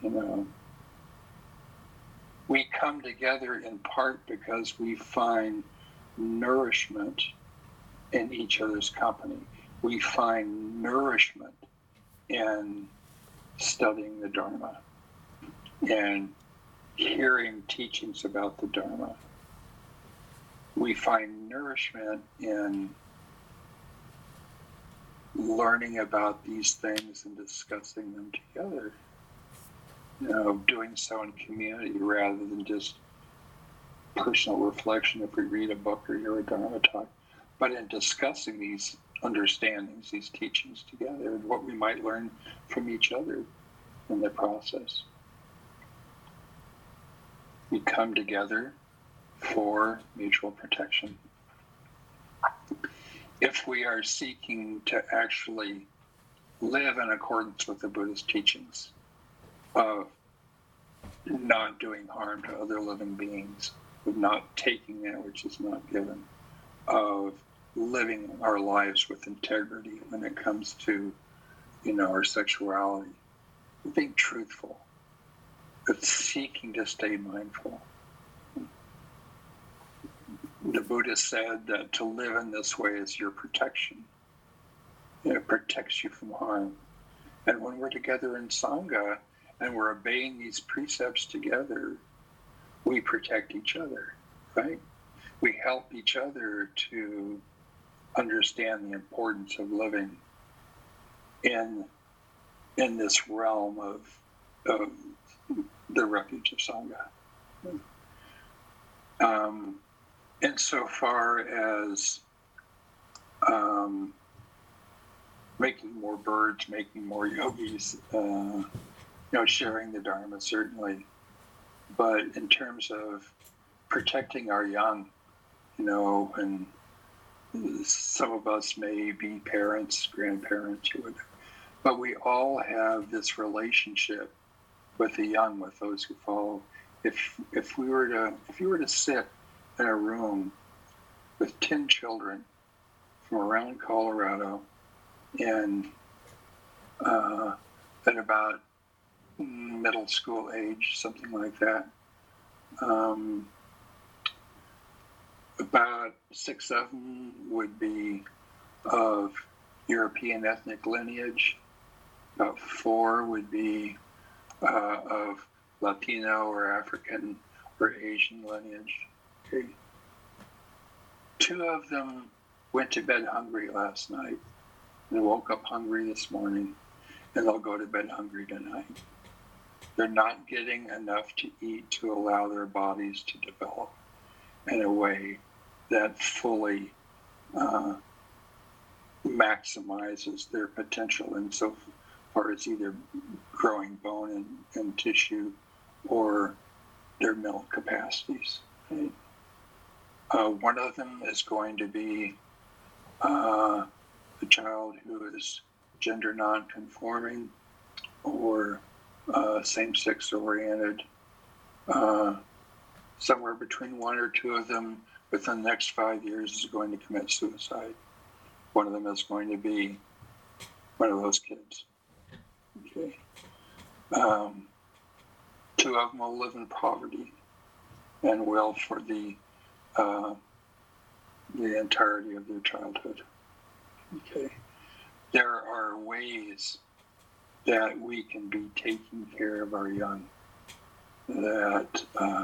S1: We come together in part because we find nourishment in each other's company. We find nourishment in studying the Dharma and hearing teachings about the Dharma. We find nourishment in learning about these things and discussing them together. Doing so in community rather than just personal reflection if we read a book or hear a Dharma talk, but in discussing these understandings, these teachings together, and what we might learn from each other in the process. We come together for mutual protection. If we are seeking to actually live in accordance with the Buddhist teachings of not doing harm to other living beings, of not taking that which is not given, of living our lives with integrity when it comes to, our sexuality, being truthful, but seeking to stay mindful. The Buddha said that to live in this way is your protection. It protects you from harm. And when we're together in Sangha and we're obeying these precepts together, we protect each other, right? We help each other to understand the importance of living in this realm of the refuge of Sangha. Insofar as making more birds, making more yogis, sharing the Dharma, certainly. But in terms of protecting our young, and some of us may be parents, grandparents, or whatever, but we all have this relationship with the young, with those who follow. If you were to sit in a room with 10 children from around Colorado and at about middle school age, something like that, about 6 of them would be of European ethnic lineage, about 4 would be of Latino or African or Asian lineage. Okay. 2 of them went to bed hungry last night and woke up hungry this morning. and they'll go to bed hungry tonight. They're not getting enough to eat to allow their bodies to develop in a way that fully maximizes their potential insofar as either growing bone and tissue or their mental capacities. Right? One of them is going to be a child who is gender non-conforming or same-sex oriented. Somewhere between one or two of them within the next 5 years is going to commit suicide. One of them is going to be one of those kids. Okay. Two of them will live in poverty and will for the entirety of their childhood. Okay. There are ways that we can be taking care of our young that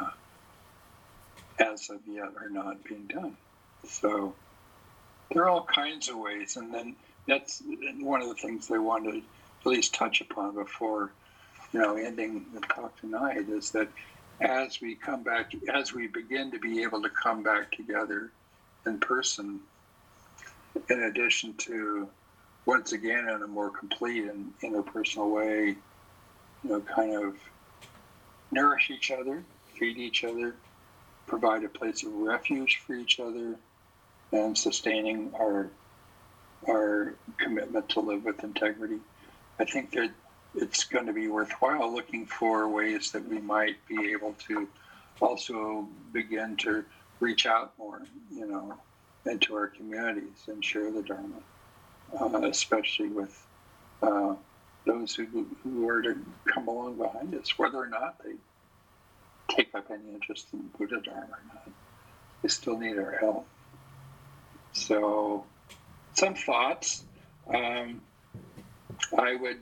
S1: as of yet are not being done. So there are all kinds of ways, and then that's one of the things they wanted to at least touch upon before, ending the talk tonight, is that as we begin to be able to come back together in person, in addition to, once again, in a more complete and interpersonal way, kind of nourish each other, feed each other, provide a place of refuge for each other, and sustaining our commitment to live with integrity. I think that it's going to be worthwhile looking for ways that we might be able to also begin to reach out more, into our communities and share the Dharma, especially with those who are to come along behind us, whether or not they take up any interest in Buddha Dharma or not. They still need our help. So, some thoughts. I would,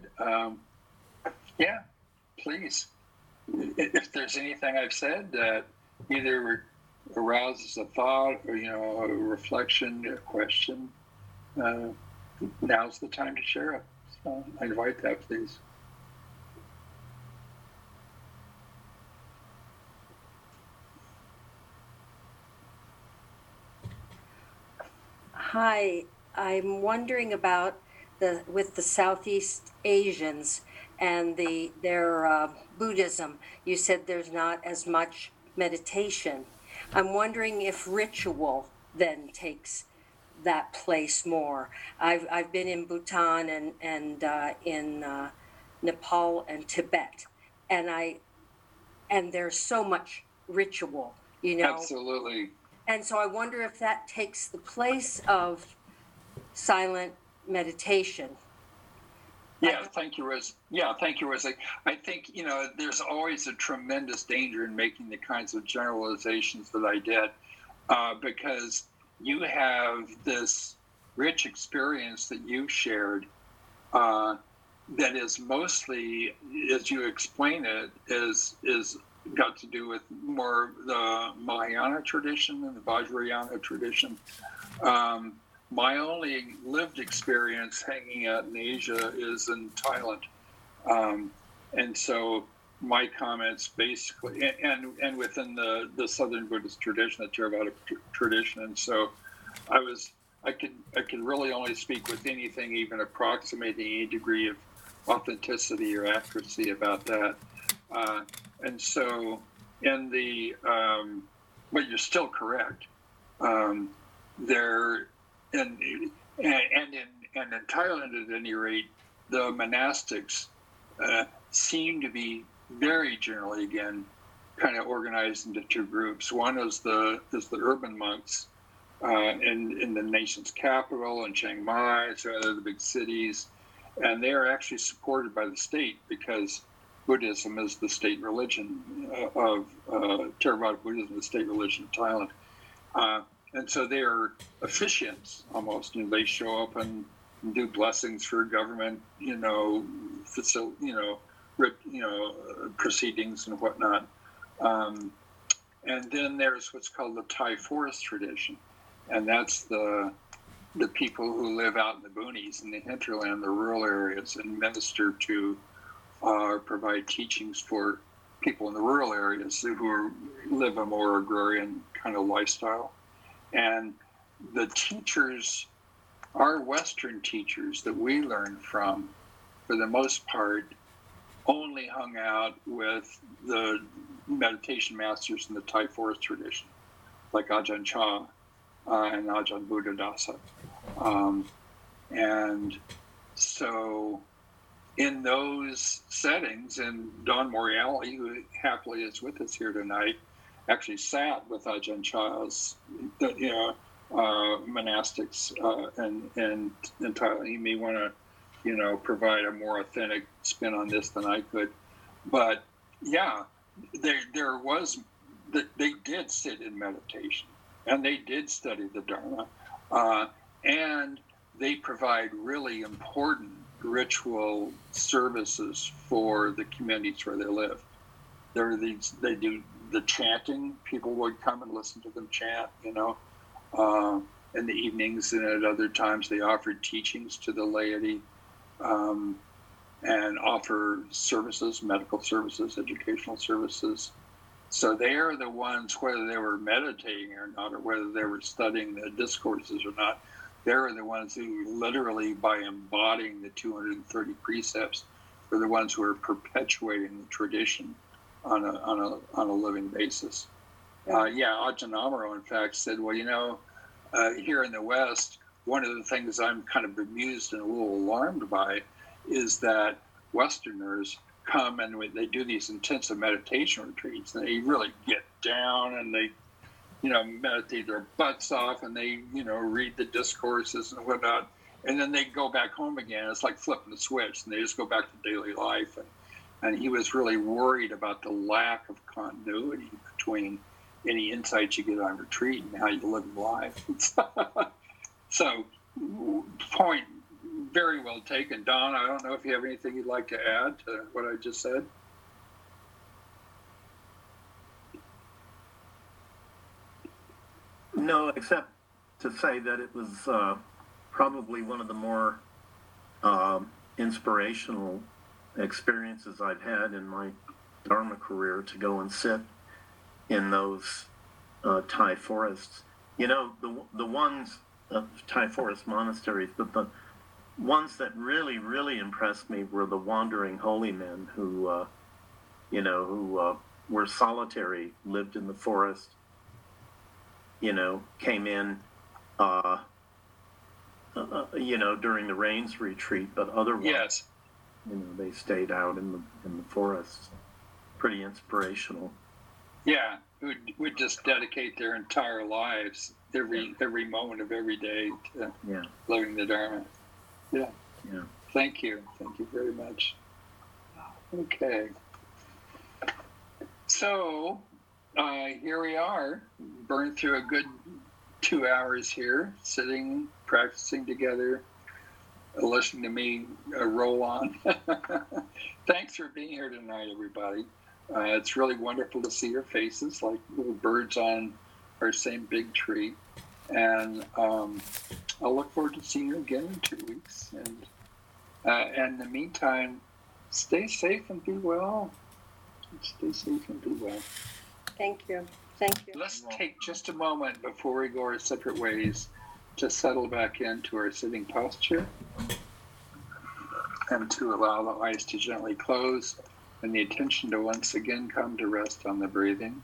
S1: please, if there's anything I've said that either arouses a thought or, a reflection, a question, now's the time to share it. So I invite that, please.
S3: Hi, I'm wondering about with the Southeast Asians and their Buddhism. You said there's not as much meditation. I'm wondering if ritual then takes that place more. I've been in Bhutan and in Nepal and Tibet, and there's so much ritual,
S1: Absolutely.
S3: And so I wonder if that takes the place of silent meditation.
S1: Yeah, thank you, Rosie. I think, there's always a tremendous danger in making the kinds of generalizations that I did, because you have this rich experience that you've shared that is mostly, as you explain it, is got to do with more the Mahayana tradition and the Vajrayana tradition. My only lived experience hanging out in Asia is in Thailand. And so my comments basically, and within the Southern Buddhist tradition, the Theravada tradition. And so I could really only speak with anything even approximating a degree of authenticity or accuracy about that. And so but you're still correct. And in Thailand, at any rate, the monastics seem to be very generally, again, kind of organized into two groups. One is the urban monks in the nation's capital, in Chiang Mai, so other the big cities, and they are actually supported by the state because Buddhism is the state religion of Theravada Buddhism, the state religion of Thailand. And so they are officiants almost. They show up and do blessings for government, proceedings and whatnot. And then there's what's called the Thai forest tradition, and that's the the people who live out in the boonies, in the hinterland, the rural areas, and minister to or provide teachings for people in the rural areas who live a more agrarian kind of lifestyle. And the teachers, our Western teachers that we learned from, for the most part, only hung out with the meditation masters in the Thai forest tradition, like Ajahn Chah and Ajahn Buddhadasa. And so in those settings, and Don Moriali, who happily is with us here tonight, actually sat with Ajahn Chah's, monastics in Thailand. He may want to, provide a more authentic spin on this than I could. But yeah, they did sit in meditation, and they did study the Dharma, and they provide really important ritual services for the communities where they live. They do the chanting. People would come and listen to them chant, in the evenings, and at other times they offered teachings to the laity, and offer services, medical services, educational services. So they are the ones, whether they were meditating or not, or whether they were studying the discourses or not, they're the ones who literally, by embodying the 230 precepts, are the ones who are perpetuating the tradition on a living basis. Ajahn Amaro, in fact, said, well, here in the West, one of the things I'm kind of bemused and a little alarmed by is that Westerners come and they do these intensive meditation retreats, and they really get down and they meditate their butts off, and they, read the discourses and whatnot. And then they go back home again. It's like flipping the switch, and they just go back to daily life. And he was really worried about the lack of continuity between any insights you get on retreat and how you live life. So, point very well taken. Don, I don't know if you have anything you'd like to add to what I just said.
S4: No, except to say that it was probably one of the more inspirational experiences I've had in my Dharma career, to go and sit in those Thai forests. The ones, Thai forest monasteries, but the ones that really, really impressed me were the wandering holy men who were solitary, lived in the forest, came in, during the rains retreat, but otherwise,
S1: yes,
S4: they stayed out in the forests. Pretty inspirational.
S1: Yeah, who would just dedicate their entire lives, every moment of every day, to living the Dharma. Yeah. Thank you very much. Okay. So here we are, burned through a good 2 hours here, sitting, practicing together, listening to me roll on. Thanks for being here tonight, everybody. It's really wonderful to see your faces, like little birds on our same big tree. And I'll look forward to seeing you again in 2 weeks. And in the meantime, stay safe and be well. Stay safe and be well.
S3: Thank you.
S1: Let's take just a moment before we go our separate ways to settle back into our sitting posture, and to allow the eyes to gently close and the attention to once again come to rest on the breathing.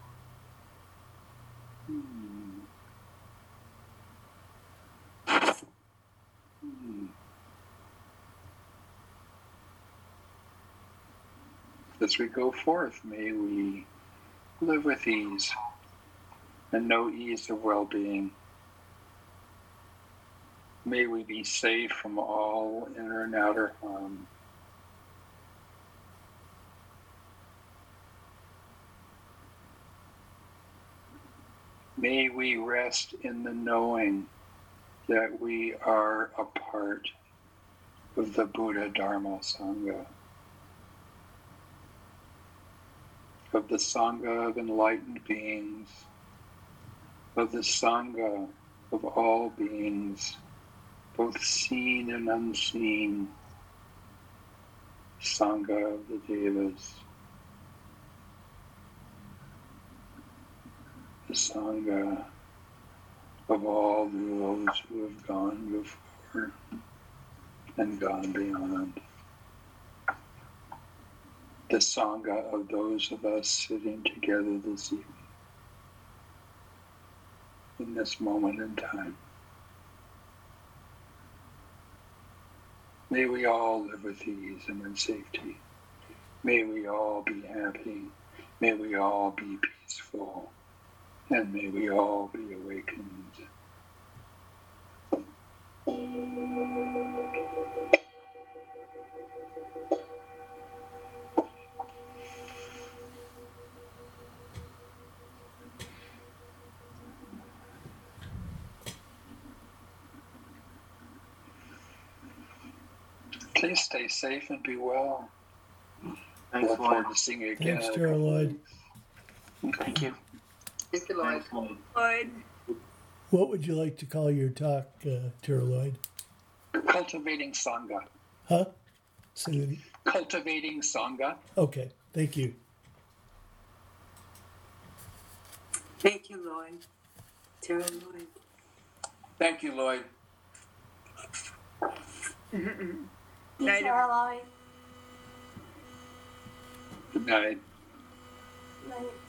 S1: As we go forth, may we live with ease and know ease of well-being. May we be safe from all inner and outer harm. May we rest in the knowing that we are a part of the Buddha Dharma Sangha, of the Sangha of enlightened beings, of the Sangha of all beings, both seen and unseen Sangha of the Devas, the Sangha of all those who have gone before and gone beyond. The Sangha of those of us sitting together this evening, in this moment in time. May we all live with ease and in safety. May we all be happy. May we all be peaceful. And may we all be awakened. Please stay safe and be well.
S4: Thanks,
S1: Look
S4: Lloyd.
S1: forward to seeing you again.
S5: Thanks, Tara Lloyd.
S1: Thank you.
S2: Thank you, Lloyd.
S4: Thanks, Lloyd.
S2: Lloyd.
S5: What would you like to call your talk, Tara Lloyd?
S1: Cultivating Sangha.
S5: Huh? Say that.
S1: Cultivating Sangha.
S5: Okay, thank you.
S3: Thank you, Lloyd. Tara Lloyd.
S1: Thank you, Lloyd.
S2: Night,
S6: Caroline.
S1: Good night.
S6: Night.